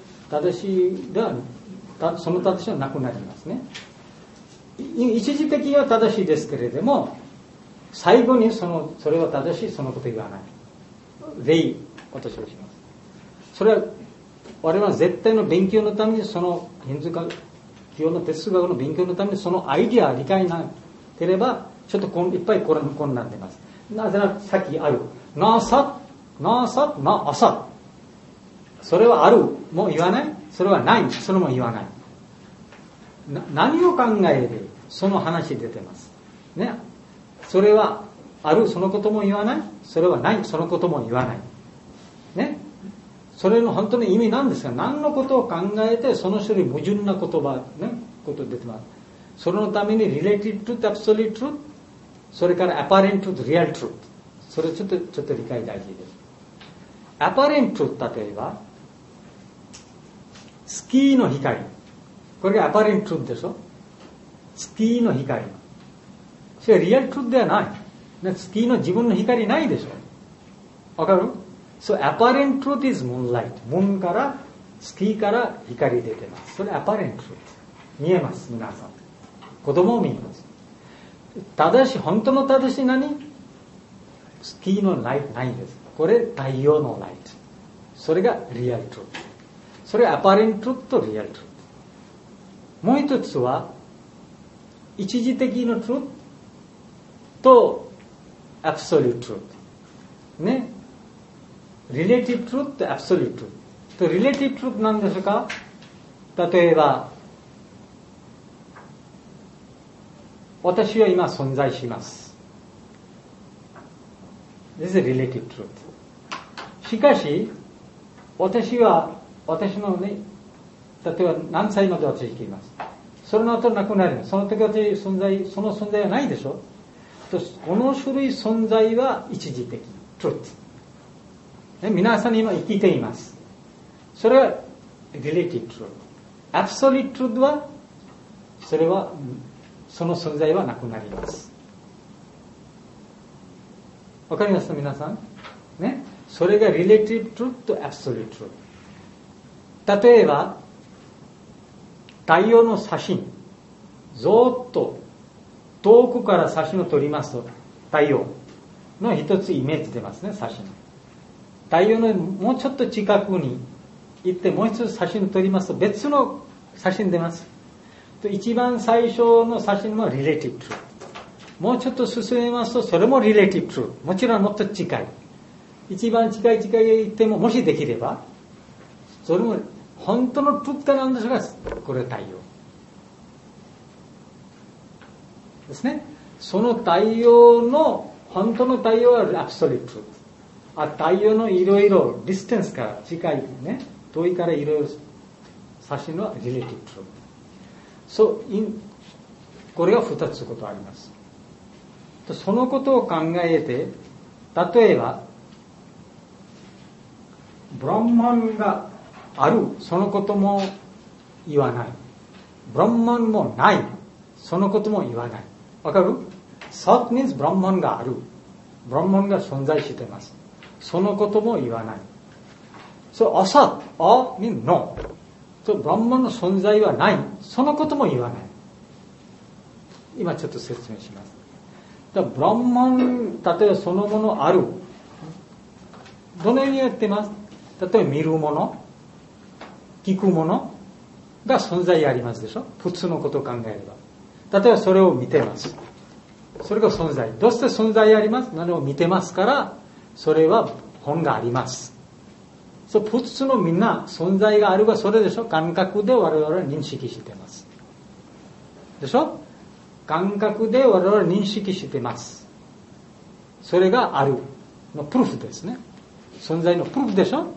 その正しいはなくなりますね。一時的には正しいですけれども、最後にそれは正しい、そのこと言わない。例私をします。それは我々は絶対の勉強のために、そのヒンズー教の哲学の勉強のためにそのアイディアを理解なければちょっといっぱい困難出ます。なぜならさっきあるなさなあさ、それはあるも言わない、それはない、それも言わない。何を考える、その話出てますね。それはある、そのことも言わない、それはない、そのことも言わないね。それの本当に意味なんですが、何のことを考えてその種類矛盾な言葉ね、こと出てます。そのために Relative truth, Absolute truth、それから Apparent truth, Real truth、それちょっと理解大事です。Apparent truth、例えば月の光、これが Apparent truth でしょ。月の光、それは Real truth ではない。月の自分の光ないでしょ。わかる？ So apparent truth is moonlight。 moon から月から光出てます。それ apparent truth。 見えます、皆さん。子供を見えます。本当の正しい何？月のライトないです。これ太陽のライト。それが real truth。 それ apparent truth と real truth。 もう一つは一時的な truth と absolute truth ね。relative truth と absolute truth と relative truth なんですか。例えば私は今存在します。 This is a relative truth。 しかし私のね、例えば何歳まで私生きます。それの後亡くなります。その時私その存在はないでしょ。この種類存在は一時的 truth、ね、皆さん今生きています。それは relative truth。 absolute truth はその存在はなくなります。わかりますか皆さんね。それが relative truth と absolute truth。 例えば太陽の写真、ずっと遠くから写真を撮りますと太陽の一つイメージ出ますね、写真。太陽のもうちょっと近くに行ってもう一つ写真を撮りますと別の写真出ます。一番最初の写真もリレーティブトゥルー。もうちょっと進めますとそれもリレーティブトゥルー。もちろんもっと近い。一番近い行ってももしできればそれも本当のプッタなんですがこれ太陽ですね。その太陽の本当の太陽はアブソリュート。太陽のいろいろディステンスから近いね、遠いからいろいろ写真はリレーティブト。これが2つことあります。そのことを考えて、例えばブランマンがある、そのことも言わない。ブランマンもない、そのことも言わない。わかる？ Sat means ブランマンがある。ブランマンが存在しています。そのことも言わない。Asat, means no。ブランマンの存在はない。そのことも言わない。今ちょっと説明します。ブランマン、例えばそのものある。どのようにやってます？例えば見るもの、聞くものが存在ありますでしょ。普通のことを考えれば。例えばそれを見てます。それが存在。どうして存在あります？何を見てますから、それは本があります。普通のみんな存在があるがそれでしょ。感覚で我々は認識してます。でしょ。感覚で我々は認識してます。それがあるのプルフですね。存在のプルフでしょ。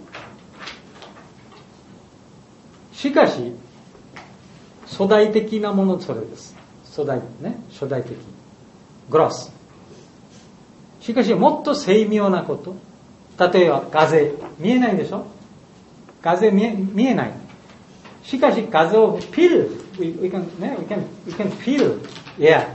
しかし初代的なものそれです。初代的グロス。しかしもっと精妙なこと、例えば風見えないでしょ。風見えない。しかし風を feel we can feel yeah。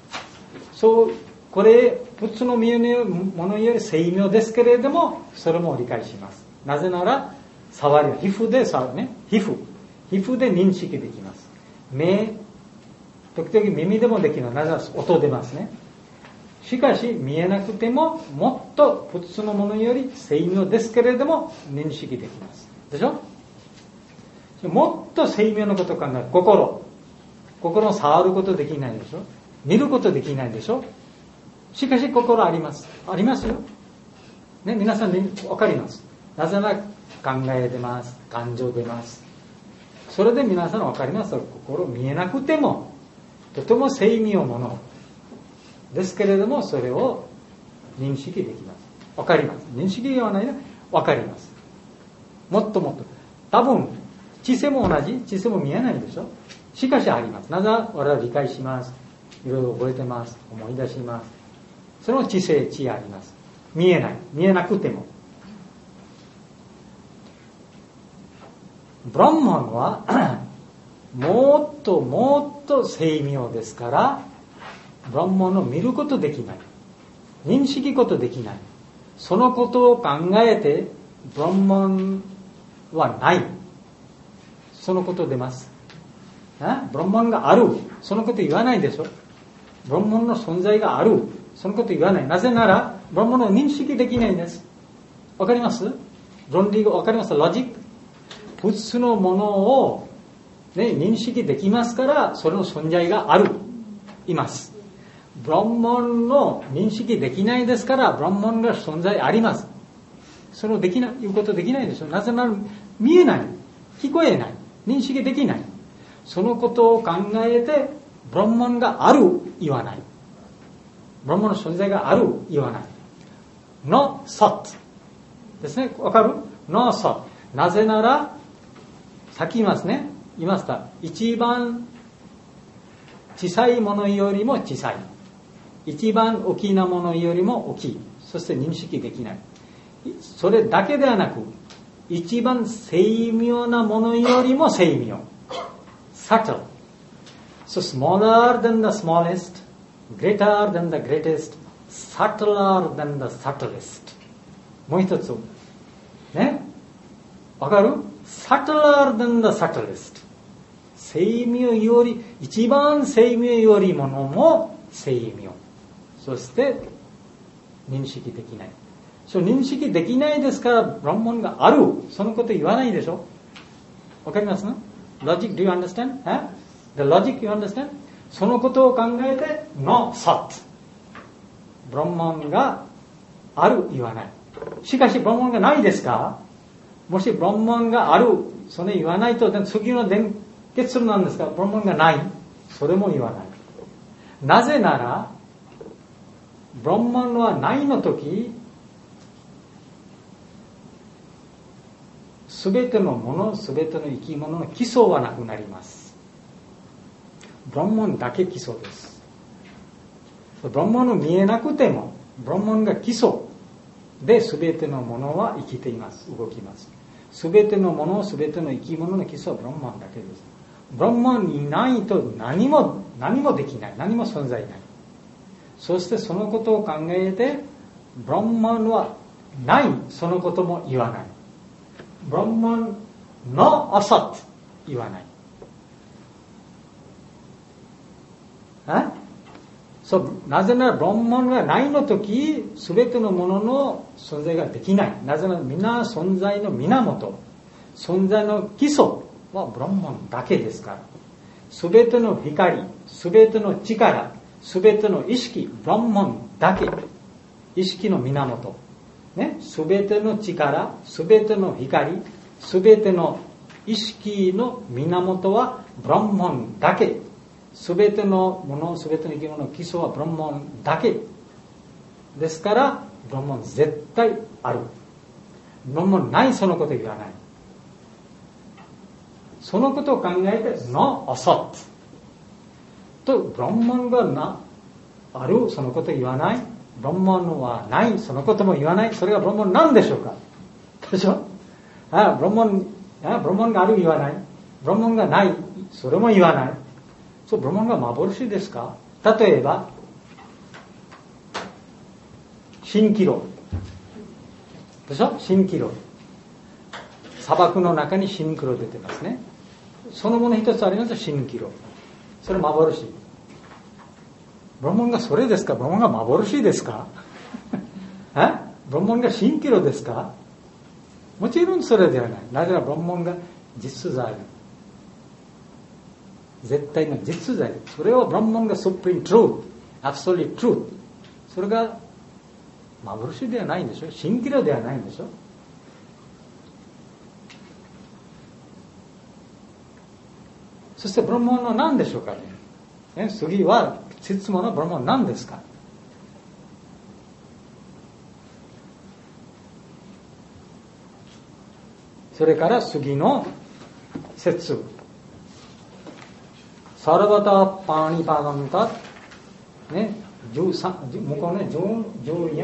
これ普通の見えないものより精妙ですけれども、それも理解します。なぜなら触りは皮膚で触るね。皮膚で認識できます。目、時々耳でもできる。なぜなら音出ますね。しかし見えなくてももっと普通のものより精妙ですけれども認識できますでしょ。もっと精妙なことを考える。心を触ることできないでしょ。見ることできないでしょ。しかし心ありますよね。皆さん分かります。なぜなら考え出ます、感情出ます。それで皆さん分かります。心見えなくてもとても精妙なものですけれども、それを認識できます。わかります。認識ではないな、わかります。もっと多分知性も同じ。知性も見えないでしょ。しかしあります。なぜ我々は理解します。いろいろ覚えてます。思い出します。その知あります。見えなくても。ブランマンはもっと精妙ですから、ブランマンを見ることできない。認識ことできない。そのことを考えて、ブランマンはない。そのこと出ます。ブランマンがある。そのこと言わないでしょ。ブランマンの存在がある。そのこと言わない。なぜなら、ブランマンを認識できないんです。わかります？論理がわかります？ロジック。普通のものを、認識できますから、それの存在がある。います。ブランマンの認識できないですから、ブランマンが存在あります。それを言うことできないでしょ。なぜなら見えない、聞こえない、認識できない。そのことを考えてブランマンがある言わない。ブランマンの存在がある言わない。No sat ですね。わかる？ No sat。なぜならさっき言いました。一番小さいものよりも小さい。一番大きなものよりも大きい。そして認識できない。それだけではなく、一番精妙なものよりも精妙。subtle. So smaller than the smallest, greater than the greatest, subtler than the subtlest. もう一つ。ね？わかる？ subtler than the subtlest. 精妙より、一番精妙よりものも精妙。そして認識できない。そう認識できないですからブランマンがある、そのこと言わないでしょ。わかりますか？ Logic, do you understand? The logic you understand? そのことを考えて No sat、 ブランマンがある言わない。しかしブランマンがないですか？もしブランマンがある、それ言わないと次の結論なんですか？ブランマンがない、それも言わない。なぜならブランマンはないの時、すべてのもの、すべての生き物の基礎はなくなります。ブランマンだけ基礎です。ブランマンを見えなくても、ブランマンが基礎で、すべてのものは生きています、動きます。すべてのもの、すべての生き物の基礎はブランマンだけです。ブランマンにいないと何もできない、何も存在ない。そしてそのことを考えて、ブランマンはない、そのことも言わない。ブランマンのアサット言わない。なぜならブランマンがないの時、すべてのものの存在ができない。なぜなら皆存在の源、存在の基礎はブランマンだけですから。すべての光、すべての力、すべての意識、ブランマンだけ。意識の源。すべての力、すべての光、すべての意識の源はブランマンだけ。すべてのもの、すべての生き物の基礎はブランマンだけ。ですから、ブランマン絶対ある。ブランマンない、そのこと言わない。そのことを考えて、のアサット。と、ブランマンがある、そのこと言わない。ブランマンはない、そのことも言わない。それがブランマンなんでしょうか？でしょ？ブランマンがある言わない。ブランマンがない、それも言わない。そう、ブランマンが幻ですか？例えば、蜃気楼。でしょ？蜃気楼。砂漠の中に蜃気楼出てますね。そのもの一つありますと蜃気楼。それ幻。ブランマンがそれですか？ブランマンが幻ですか？ブランマンが蜃気楼ですか？もちろんそれではない。なぜならブランマンが実在。絶対の実在。それをブランマンが Supreme Truth、Absolute Truth。それが幻ではないんでしょ？蜃気楼ではないんでしょ？そしてブランマンは何でしょうかね？次は質問のブランマンは何ですか？それから次の説。サラバタパニパガンタね、13向こうね、14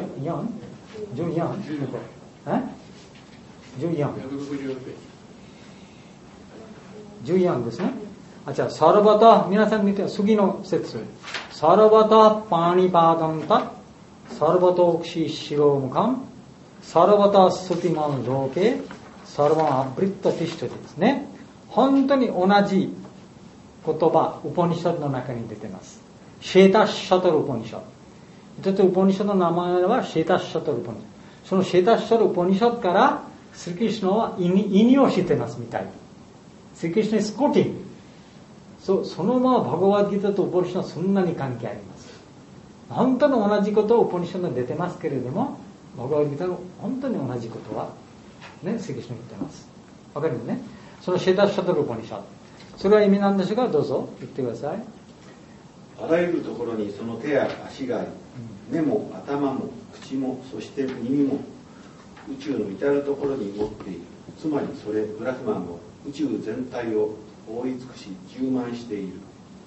ですね。じゃあサラバタ、皆さん見て次の説。サラバタパニパガンタサラバトオクシシロムカンサラバタスティマンローケサラバンアブリッタティシトですね。本当に同じ言葉、ウポニシャドの中に出てます。シェータシャトルウポニシャド。ウポニシャドの名前はシェータシャトルウポニシャド。そのシェータシャトルウポニシャドからスリキリシュナは意味を知ってますみたい。スリキリシュナ is quoting。そのままバガバッドギターとウポニシャドはそんなに関係あります。本当に同じことをウポニシャドに出てますけれども、バガバッドギターの本当に同じことはね、スリキリシュナ言ってます。わかるよね？そのシェータシャトルウポニシャド。それは意味なんでしょうか？どうぞ言ってください。 あらゆるところにその手や足があり、目も頭も口もそして耳も宇宙の至るところに持っている。つまりそれブラフマンも宇宙全体を覆い尽くし充満している。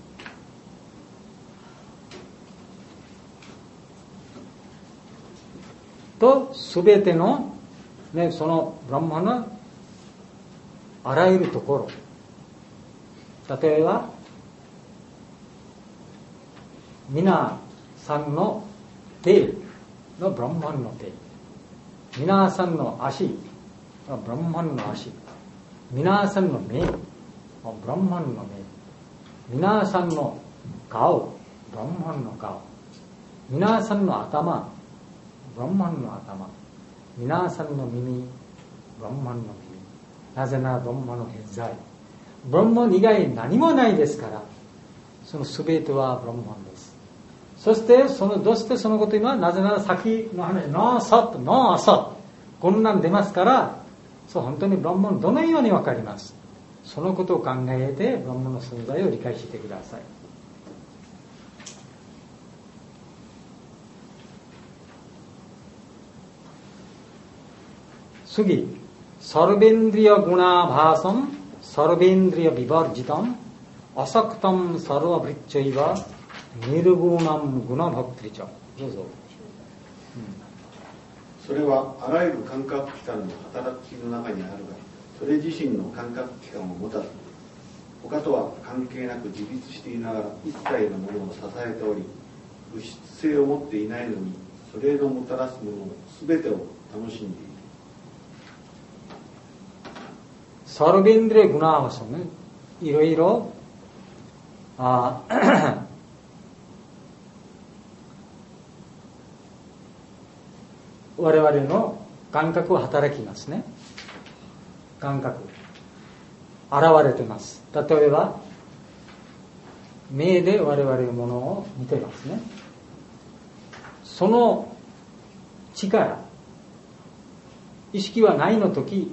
とすべての、ね、そのブランマのあらゆるところ、例えば皆さんの手のブランマンの手、皆さんの足のブランマンの足、皆さんの目のブランマンの目、皆さんの顔、ブランマンの顔、皆さんの頭、 ブランマンの頭、皆さんの耳、ブランマンの耳。なぜならブランマンの現在、ブランマン以外何もないですから、その全てはブランマンです。そしてどうしてそのこと今、なぜなら先の話、ノーサット、ノーアサット、こんなん出ますから、そう本当にブランマンどのようにわかります。そのことを考えてブランマンの存在を理解してください。次、サルベンドリアグナバーサム、サルベンドリアビバージタム、アサクタムサルワブリッチャイバー、ニルグナムグナバクトリチャ。どうぞ。 それはあらゆる感覚器官の働きの中にあるが、それ自身の感覚器官を持たず、他とは関係なく自立していながら一体のものを支えており、物質性を持っていないのに、それのもたらすものを全てを楽しんでいる。 サルベンドリアグナバーサム、いろいろ我々の感覚は働きますね。感覚現れてます。例えば目で我々のものを見てますね。その力、意識はないの時、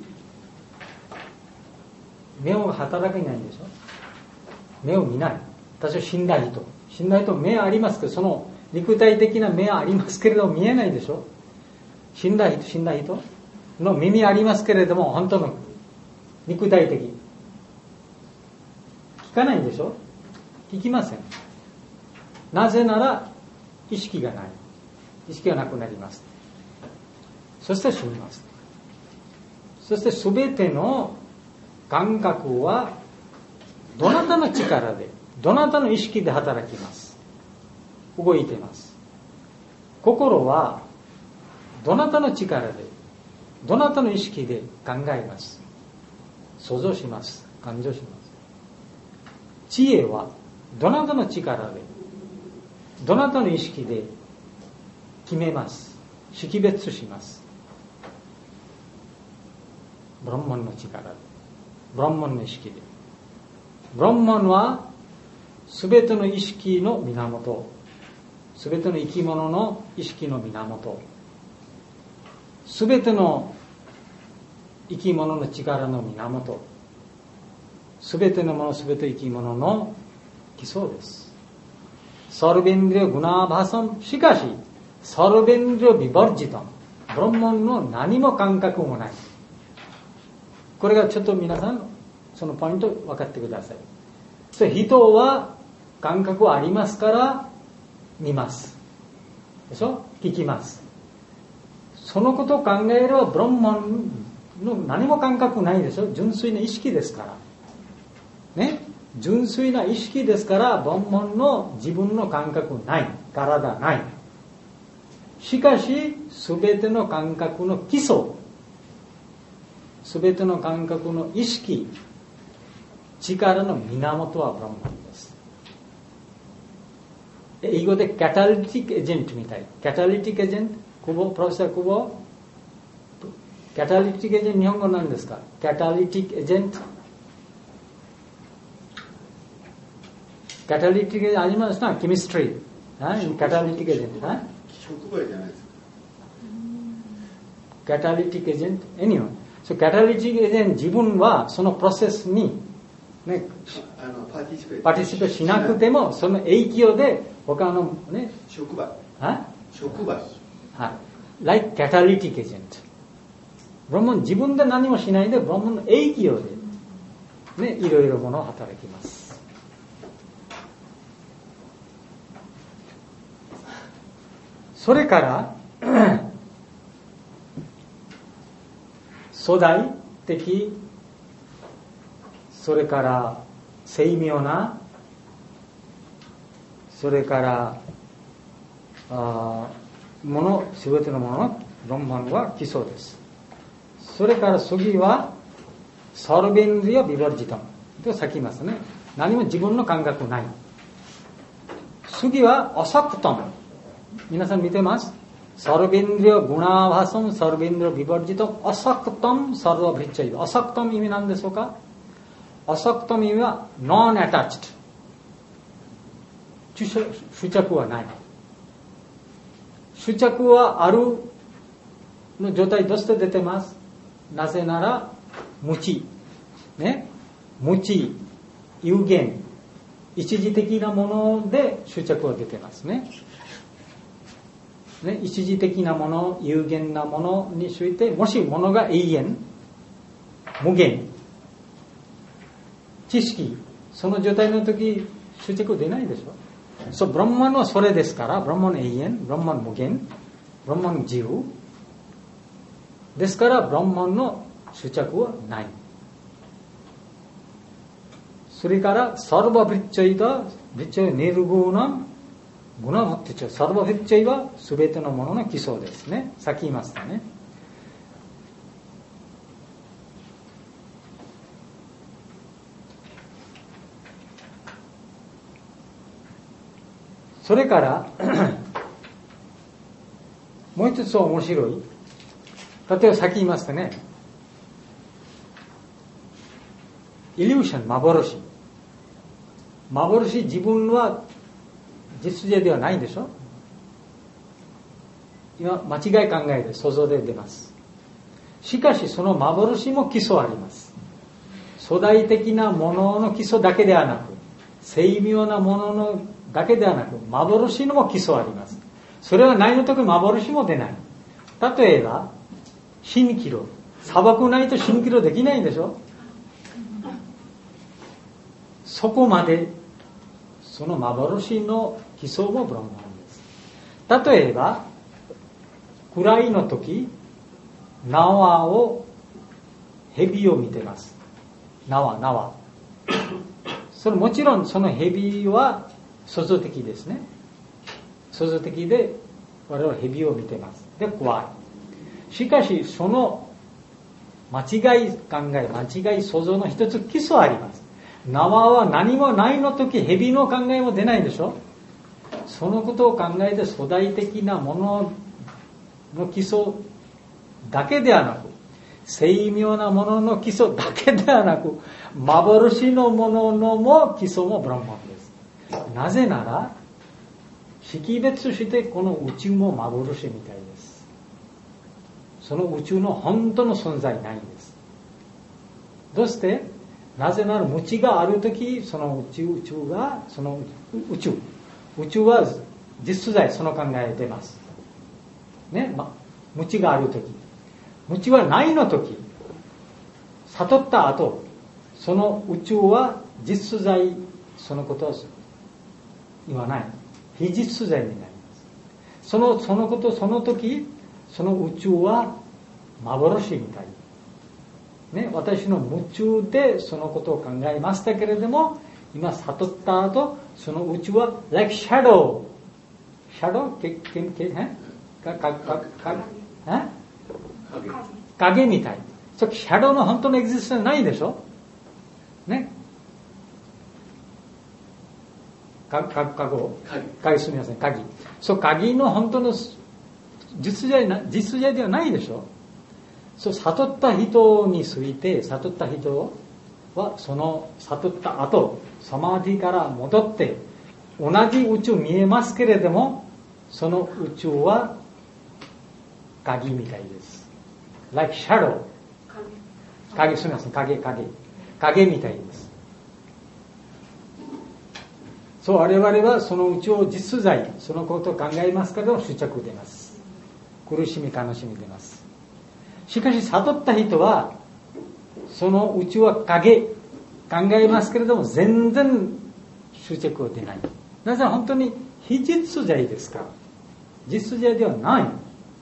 目を働かないんでしょ。目を見ない。私は死んだ人目はありますけど、その肉体的な目はありますけれども見えないでしょ。死んだ人の耳ありますけれども、本当の肉体的聞かないんでしょ。聞きません。なぜなら意識がない。意識がなくなります。そして死にます。そして全ての感覚はどなたの力で、どなたの意識で働きます。動いています。心はどなたの力で、どなたの意識で考えます。想像します。感情します。知恵はどなたの力で、どなたの意識で決めます。識別します。ブランマンの力で、ブランマンの意識で。ブランマンはすべての意識の源、すべての生き物の意識の源、すべての生き物の力の源、すべてのもの、すべて生き物の基礎です。サルベンドリアグナーバーサン、しかしサルベンドリアビバルジタン、ブランマンの何も感覚もない。これがちょっと皆さんそのポイント分かってください。そ人は感覚はありますから見ますでしょ、聞きます。そのことを考えればブランマンの何も感覚ないでしょ。純粋な意識ですからね。純粋な意識ですから、ブランマンの自分の感覚ない、体ない。しかし全ての感覚の基礎、全ての感覚の意識、力の源はブランマンです。英語でキャタリティックエージェントみたい。キャタリティックエージェント、プロフェッサークボ、キャタリティックエージェント日本語なんですか。キャタリティックエージェント、キャタリティックエージェントありますな、ケミストリー。キャタリティックエージェント。 触媒じゃないですか。 キャタリティックエージェント、anyone。キャタリティックエージェント自分はそのプロセスに、ね、パーティシペしなくてもその影響で他のね、 触媒。はい。 like catalytic agent。ブランマン自分で何もしないで、ブランマンの影響でね、いろいろものを働きます。それから粗大的、それから精妙な、それからもの、すべてのものの論文は基礎です。それから次はサルベンドリアビバルジタムと先言いますね。何も自分の感覚ない。次はアサクタム。皆さん見てます？ सर्वेन्द्रिय गुणाभासम सर्वेन्द्रिय विवर्जितम असक्तम सर्वभिच्चैव. असक्तम 意味なんでしょうか。असक्तम 意味は non attached。執着はない。執着はあるの状態として出てます。なぜなら無知ね、無知、有限、一時的なもので執着は出てますね。一時的なもの、有限なものについて、もしものが永遠、無限、知識、その状態の時執着出ないでしょ。そう、ブランマンはそれですから、ブランマン永遠、ブランマン無限、ブランマン自由ですから、ブランマンの執着はない。それからサルバヴィッチャイダヴィッチャイニルグーナングナバッティチャイ、サルバヴィッチャイは全てのものの基礎ですね。さっき言いましたね。それからもう一つは面白い。例えばさっき言いましたね、イリューション、幻。幻、自分は実在ではないでしょ。今間違い考えで想像で出ます。しかしその幻も基礎あります。粗大的なものの基礎だけではなく、精妙なもののだけではなく、幻のも基礎あります。それはないのとき幻も出ない。例えば蜃気楼、砂漠ないと蜃気楼できないんでしょ。そこまでその幻の基礎もブランマンです。例えば暗いの時、縄を蛇を見てます。縄それもちろんその蛇は創造的ですね。創造的で我々は蛇を見てます。で怖い。しかしその間違い考え、間違い想像の一つ基礎あります。縄は何もないの時、蛇の考えも出ないでしょ。そのことを考えて粗大的なものの基礎だけではなく、精妙なものの基礎だけではなく、幻のもののも基礎もブランマンです。なぜなら識別してこの宇宙も幻みたいです。その宇宙の本当の存在ないんです。どうして？なぜなら無知があるとき、その宇宙が、その宇宙は実在、その考え出ます。ね、無知があるとき。無知はないのとき、悟った後、その宇宙は実在、そのことは言わない。非実在になります。そのこと、その時、その宇宙は幻みたい。ね、私の夢中でそのことを考えましたけれども、今悟った後、その宇宙は like shadow 影みたい。それシャドウの本当のエグジステンスないでしょね。鍵すみません、鍵。そう、鍵の本当の実在ではないでしょ。そう、悟った人について、悟った人はその悟った後、サマディから戻って同じ宇宙見えますけれども、その宇宙は鍵みたいです。like shadow。影、すみません、影みたいです。そう、我々はその宇宙を実在、そのことを考えますけど、執着出ます。苦しみ、悲しみ出ます。しかし悟った人はその宇宙は影考えますけれども全然執着は出ない。なぜなら本当に非実在ですから。実在ではない。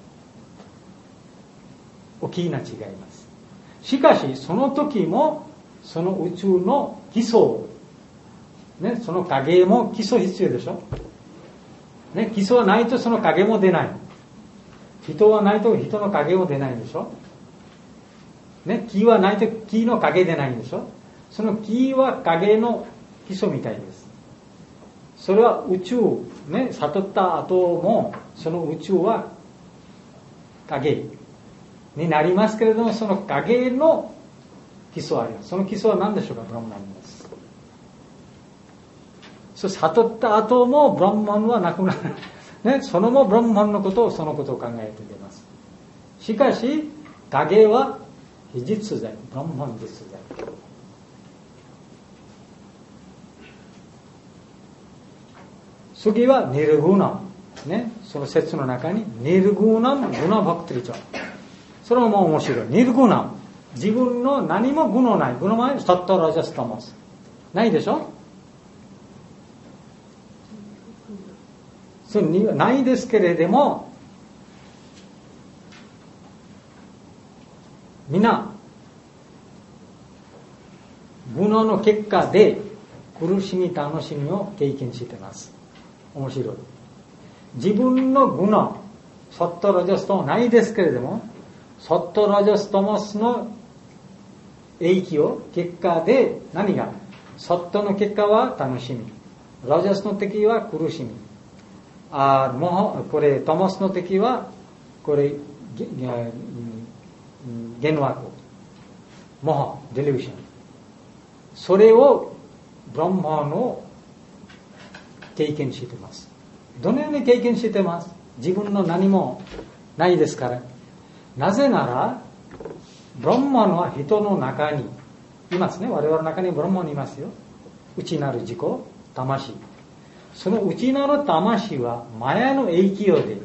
大きな違います。しかしその時もその宇宙の基礎、ね、その影も基礎必要でしょ、ね、基礎はないとその影も出ない。人はないと人の影も出ないでしょ、ね、木はないと木の影出ないんでしょ。その木は影の基礎みたいです。それは宇宙、ね、悟った後もその宇宙は影になりますけれども、その影の基礎はあります。その基礎は何でしょうか？ブランマンです。そう、悟った後もブランマンはなくなる。ね、そのもブランマンのことをそのことを考えています。しかし影は非実在、ブランマン実在。次はニルグナム、ね、その説の中にニルグナムグナバクトリチャ、それももう面白い。ニルグナム、自分の何もグノない、グノないサッタラジャスタマスないでしょ。それないですけれども、皆グノの結果で苦しみ楽しみを経験しています。面白い。自分のグノサッタラジャスタマスないですけれども、サッタラジャスタマスの影響結果で何が、サッタの結果は楽しみ、ラジャスの敵は苦しみ、これタマスの敵はこれ幻惑、モハ、デリューション、それをブランマの経験しています。どのように経験しています？自分の何もないですから。なぜならブランマンは人の中にいますね。我々の中にブランマンいますよ。内なる自己、魂。その内なる魂はマヤの影響で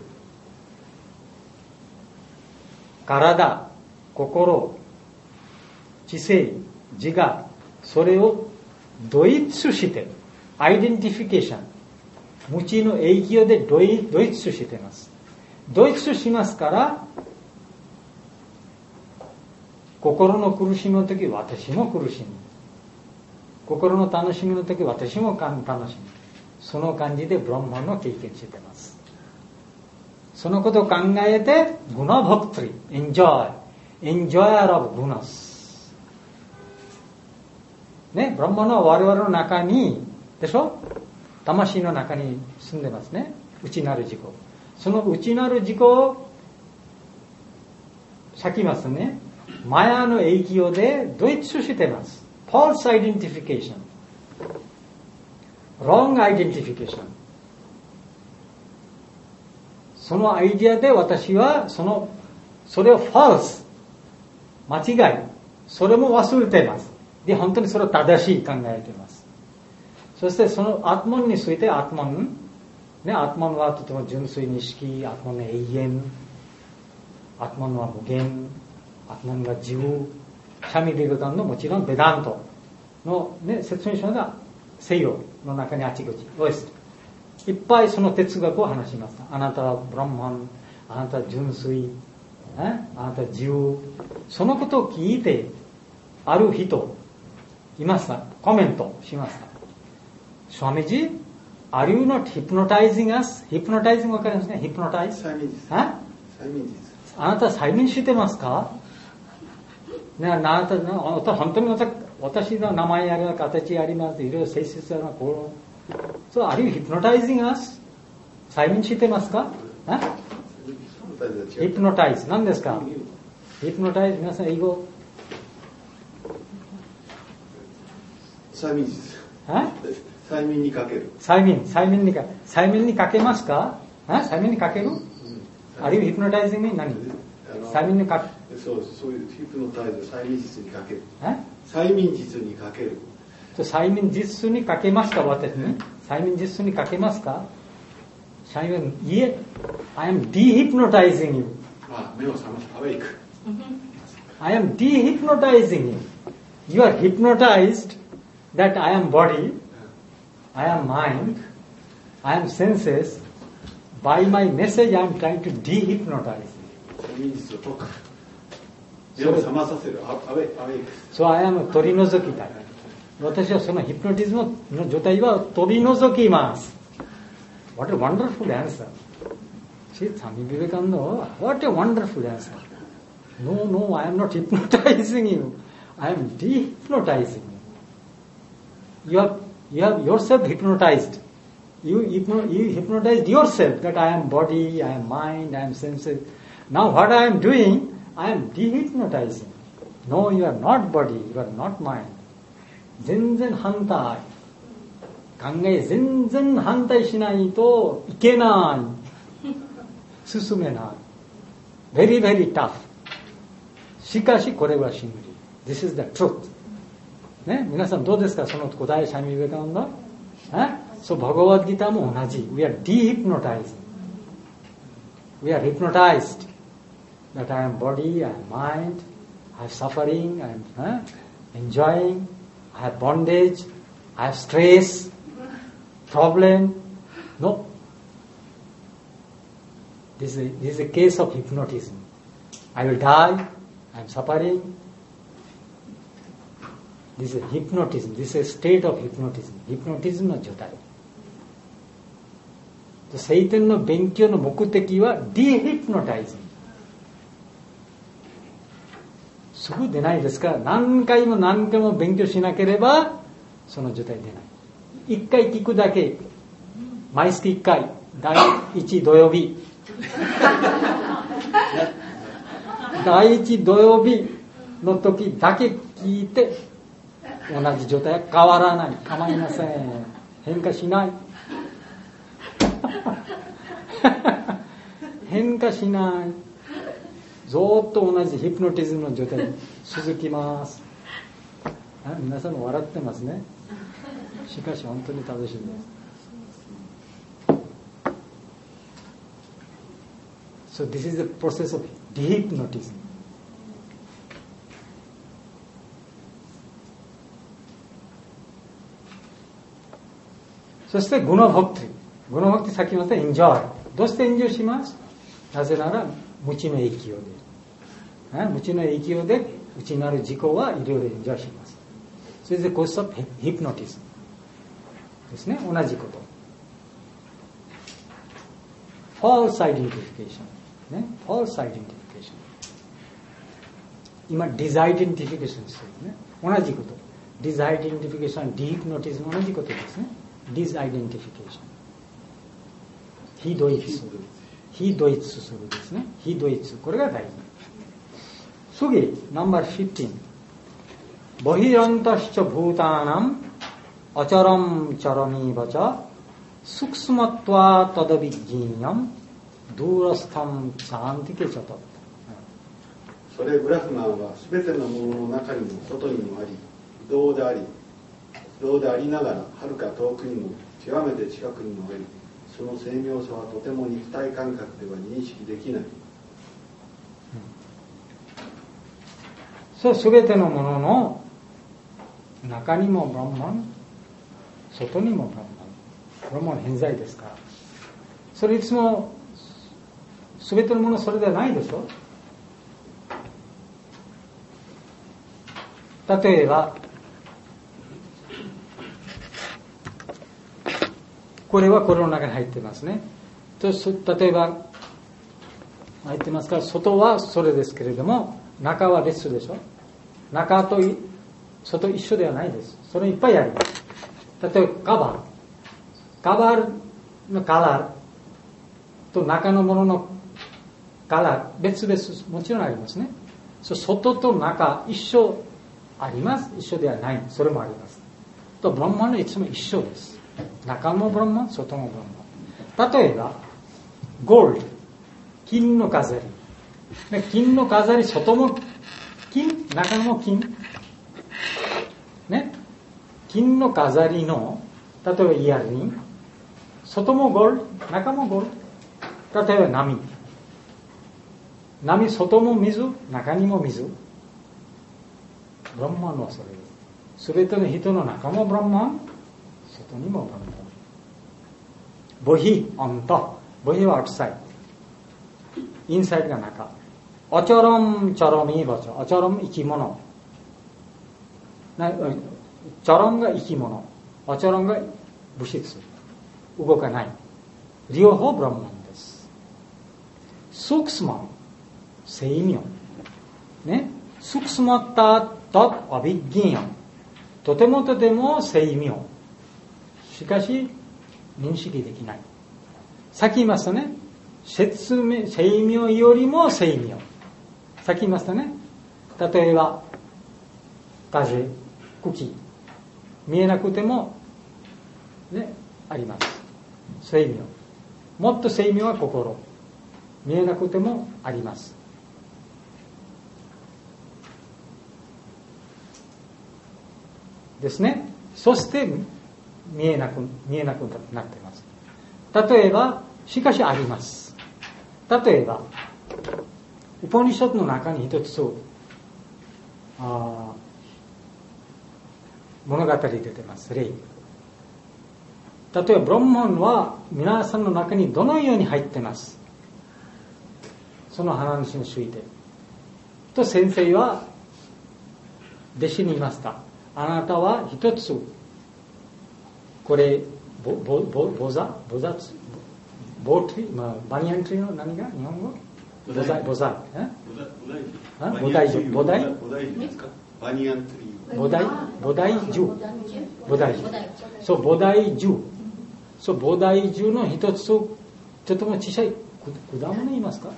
体、心、知性、自我、それをドイツしてアイデンティフィケーション、無知の影響でドイツしています。ドイツしますから、心の苦しみの時私も苦しみ、心の楽しみの時私も楽しみ、その感じでブランマンの経験しています。そのことを考えてグナバクトリ、エンジョイオブグナスね、ブランマンは我々の中にでしょ、魂の中に住んでますね。内なる自己、その内なる自己をさっき言いますね、マヤの影響でドイツしています。false identification、 wrong identification、 そのアイディアで私はそれを false、 間違い、それも忘れています。で本当にそれを正しい考えています。そしてそのアトマンについて、アトマンはとても純粋に意識、アトマンは永遠、アトマンは無限、アトマンが自由、シャミビルダンのもちろんベダントの、ね、説明書が西洋の中にあちこちオエストいっぱいその哲学を話しました。あなたはブランマン、あなたは純粋、あなたは自由、そのことを聞いてある人いますか？コメントしますか？スワミジー、are you not hypnotizing us？ hypnotizing わかりますね？ hypnotize？ 催眠術。あなた催眠してますか？ね、あなた本当に私の名前ある形あります、いろいろ性質あるこう、そう、あるいはヒプノタイジングアス、催眠してますか？ヒプノタイズ、何ですか？ヒプノタイズ、皆さん英語。 催眠術。催眠にかける。 催眠にかけますか？催眠にかける？あるいはヒプノタイズに何？催眠にかける。 そういうヒプノタイズ、催眠術にかける。催眠術にかける。 催眠術にかけますか？私ね。催眠術にかけますか？催眠、いえ、I am dehypnotizing you。 目を覚まし、awake。 I am dehypnotizing you. You are hypnotized that I am body, I am mind, I am senses. By my message, I am trying to dehypnotize you. 催眠術を解く。目を覚まさせる。awake。 So I am 取り除きたい。私はそのヒプノティズムの状態は取り除きます。What a wonderful answer. See, Swami Vivekananda, what a wonderful answer. No, I am not hypnotizing you. I am dehypnotizing you. You have yourself hypnotized. You hypnotized yourself that I am body, I am mind, I am senses. Now what I am doing, I am dehypnotizing. No, you are not body, you are not mind. 全然反対。考え全然反対しないといけない。進めない。Very, very tough. しかしこれは真理。This is the truth. ね、皆さんどうですかその答え、シャミ・ウェカナンダ？そう、バガワッドギターも同じ。We are dehypnotizing. We are hypnotized. That I am body, I am mind, I have suffering, I am enjoying, I have bondage, I have stress, problem. No. This is a case of hypnotism. I will die, I am suffering. This is hypnotism. This is a state of hypnotism. Hypnotism の状態。聖典の勉強の目的は dehypnotizing。すぐ出ないですから何回も何回も勉強しなければその状態出ない。一回聞くだけ、毎月1回、第1土曜日第1土曜日の時だけ聞いて同じ状態は変わらない、構いません、変化しない変化しない、ずっと同じヒプノティズムの状態続きます。皆さんも笑ってますね。しかし本当に正しいです。So this is the process of dehypnotism. そしてグノバクティ。グノバクティさっき言いましたエンジョイ。どうしてエンジョイします？なぜなら無知の影響で。無知の影響で内なる自己はいろいろエンジョイします。それでコースオブヒプノティズムですね。同じこと。false identification。ね。false identification。今、ディザイデンティフィケーションしてるね。同じこと。ディザイデンティフィケーション、ディヒプノティズム同じことですね。ディザイデンティフィケーション。非同一する。非同一するですね。非同一。これが大事。次、ナンバー15。ボヒランタシチャブーターナム、アチャラムチャラミーバチャ、スクスマットワタダビギンヤム、ドゥラスタムチャンティケチャタ。 それブラフマンはすべてのものの中にも外にもあり、不動でありながら遥か遠くにも極めて近くにもあり、その精妙さはとても肉体感覚では認識できない。 そう、すべてのものの中にもブランマン、外にもブランマン。ブランマンは偏在ですから。それいつもすべてのものそれではないでしょ。例えばこれはこれの中に入ってますね。例えば入ってますから外はそれですけれども中は別でしょ。中と外一緒ではないです。それいっぱいあります。例えばカバーのカラーと中のもののカラー別々もちろんありますね。外と中一緒あります。一緒ではない。それもあります。とブランマンはいつも一緒です。中もブランマン、外もブランマン。例えばゴールド、金の飾り。金の飾り、外も金、中も金。ね。金の飾りの、例えばイヤリング、外もゴールド、中もゴールド。例えば波。波、外も水、中にも水。ブランマンはそれです。すべての人の中もブランマン、外にもブランマン。ボヒ、オンタ。ボヒはアウトサイド。インサイドが中。アチャラム、チャラミーバチャ。アチャラム、生き物。チャラムが生き物。アチャラムが物質。動かない。両方ブランマンです。スクスマン、精妙。ね。スクスマッタとアビッギンヤン。とてもとても精妙。しかし、認識できない。さっき言いましたね。 生命よりも生命。さっき言いましたね。例えば風、茎、見えなくてもね、あります。生命。もっと生命は心。見えなくてもあります。ですね。そして見えなくなっています。例えば、しかしあります。例えば、ウパニシャドの中に一つ物語出てます。例えばブランマンは皆さんの中にどのように入ってます。その話についてと先生は弟子に言いました。あなたは一つこれボートリー、バニヤントリーの何が日本語？菩提樹バニヤントリー。 菩提樹。そう、菩提樹。そう、菩提樹の一つ、とても小さい果物言いますか？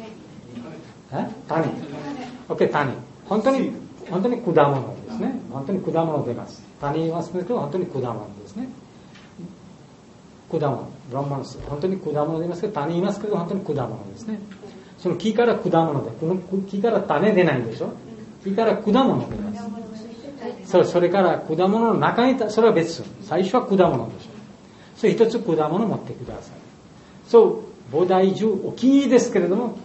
種。OK、種。本当に果物ですね。本当に果物出ます。種言いますけど、本当に果物ですね。果物。ブランマンス。本当に果物出ますけど、種言いますけど、本当に果物ですね。その木から果物で、この木から種出ないでしょ。木から果物出ます。それから果物の中にそれは別。最初は果物でしょ。それ一つ果物持ってください。そう、菩提樹大きいですけれども、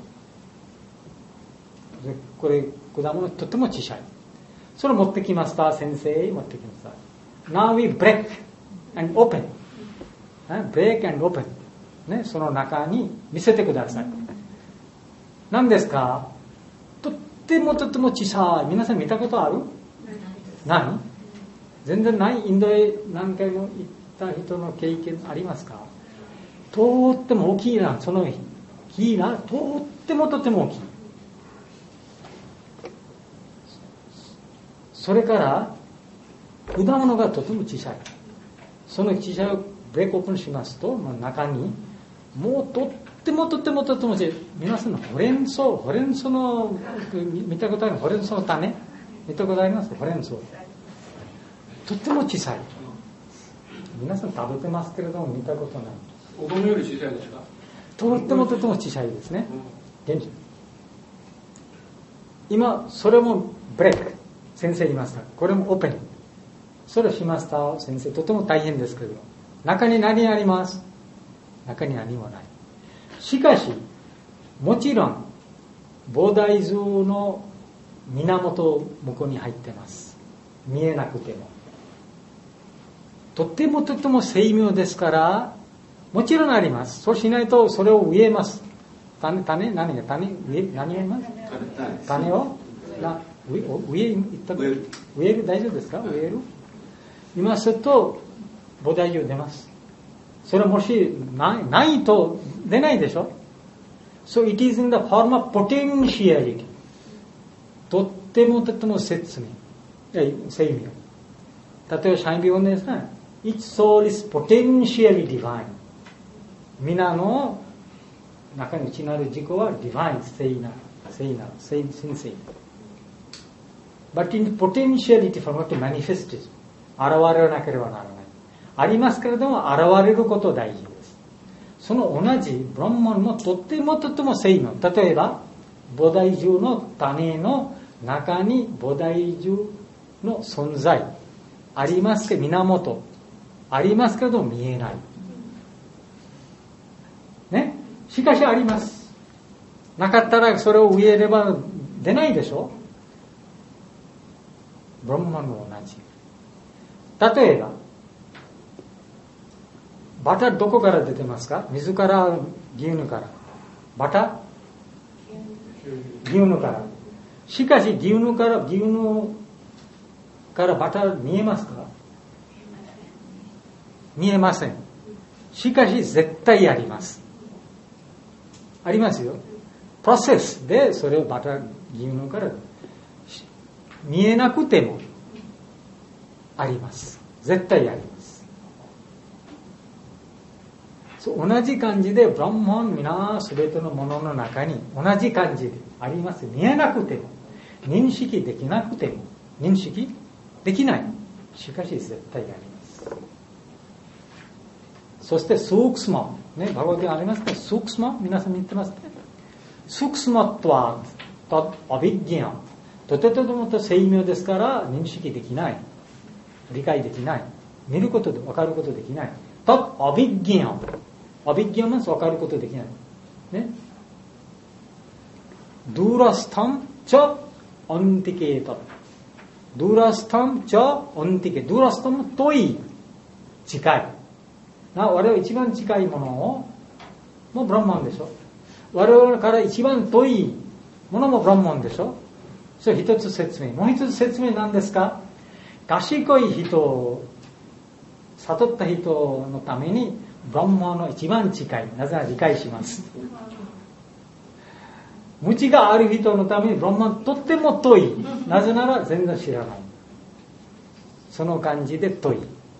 これ果物とても小さい。それを持ってきました。先生持ってきました。Now we break and open. break and open。ね、その中に見せてください。何ですか？とっても小さい。皆さん見たことある？ない？全然ない。インドへ何回も行った人の経験ありますか？とっても大きいな。その木がとっても大きい。それから果物がとても小さい。その小さいをブレイクオープンしますと、中にもうとっても小さい。皆さんのほうれん草の見たことある？ほうれん草の種見たことありますか？ほうれん草とっても小さい。皆さん食べてますけれども見たことない。 お米より小さいですか？ とっても小さいですね。今それもブレイク先生言いました。これもオープン。それをしました先生、とても大変ですけど、中に何あります？中に何もない。しかしもちろん菩提樹の源向こうに入ってます。見えなくてもとても生命ですから、もちろんあります。そうしないとそれを植えます。何が植えます？種を植える大丈夫ですか？植えるいますと菩提樹出ます。それもしないと出ないでしょ。 So it is in the form of potentiality。 とっても説明生命。例えばシャインビオンですね。 Each soul is potentially divine。 皆の中に内なる自己は divine、 聖な神聖。 But in potentiality for what to manifest it、 現れなければならない。ありますけれども現れること大事です。その同じブランマンのとっても生命。例えば菩提樹の種の中に菩提樹の存在ありますけど、源ありますけれども見えないね。しかしあります。なかったらそれを植えれば出ないでしょ。ブランマンも同じ。例えばバターどこから出てますか？水から牛乳から。バター牛乳から。しかし牛乳からバター見えますか？見えません。しかし絶対あります。ありますよ。プロセスでそれをバター牛乳から見えなくてもあります。絶対あります。 同じ感じでブランマン皆全てのものの中に同じ感じであります。見えなくても認識できなくても認識できない。しかし絶対あります。そしてスークスマね、バガバッドありますね。スークスマ皆さん言ってますね。スークスマトワタアビッギャンとてもと精妙ですから認識できない、理解できない、見ることで分かることできない。タアビッギャンアビッギャンは分かることできない。ね。ドゥラスタンチャアンティケータ。ドゥラスタンチャアンティケータ。ドゥラスタンも遠い、近い。我々一番近いものをもうブランマンでしょ。我々から一番遠いものもブランマンでしょ。それ一つ説明。もう一つ説明なんですか。賢い人、悟った人のためにブランマンの一番近い。なぜなら理解します。無知がある人のためにブランマンとっても遠い。なぜなら全然知らない。その感じで遠い。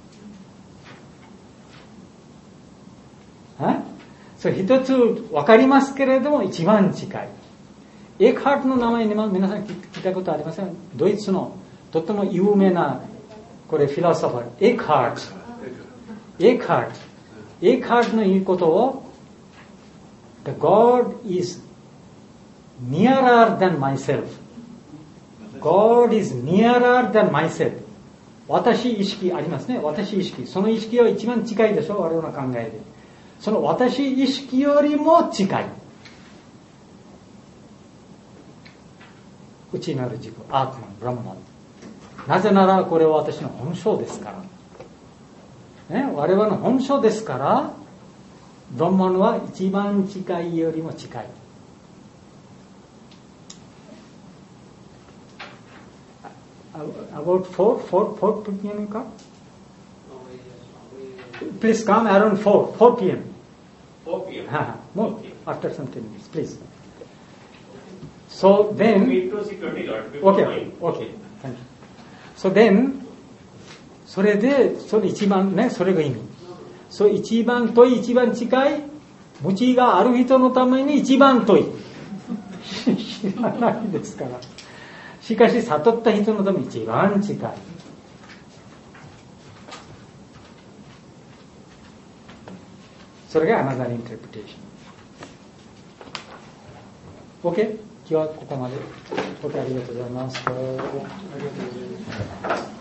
それ一つ分かりますけれども一番近い。エークハートの名前に皆さん聞いたことありません？ドイツのとても有名なこれフィロソファーエークハート。エークハートの言うことを The God is nearer than myself. God is nearer than myself. 私意識ありますね。私意識。その意識は一番近いでしょ。我々の考えで。その私意識よりも近い。内なる自己、アートマン、ブランマン。なぜならこれは私の本性ですから。ね、我々の本性ですから、ブランマンは一番近いよりも近い。About 4 p.m.か Please come around 4 p.m. 4 p.m. No, after some 10 minutes, please. So then, Meet to security guard before okay, thank you. So then, それで、それ一番ね、それが意味。そう、一番遠い、一番近い、無知がある人のために一番遠い。知らないですから。しかし、悟った人のために一番近い。それがアナザーインタープリテーション。OK? 今日はここまで。OK、ありがとうございます。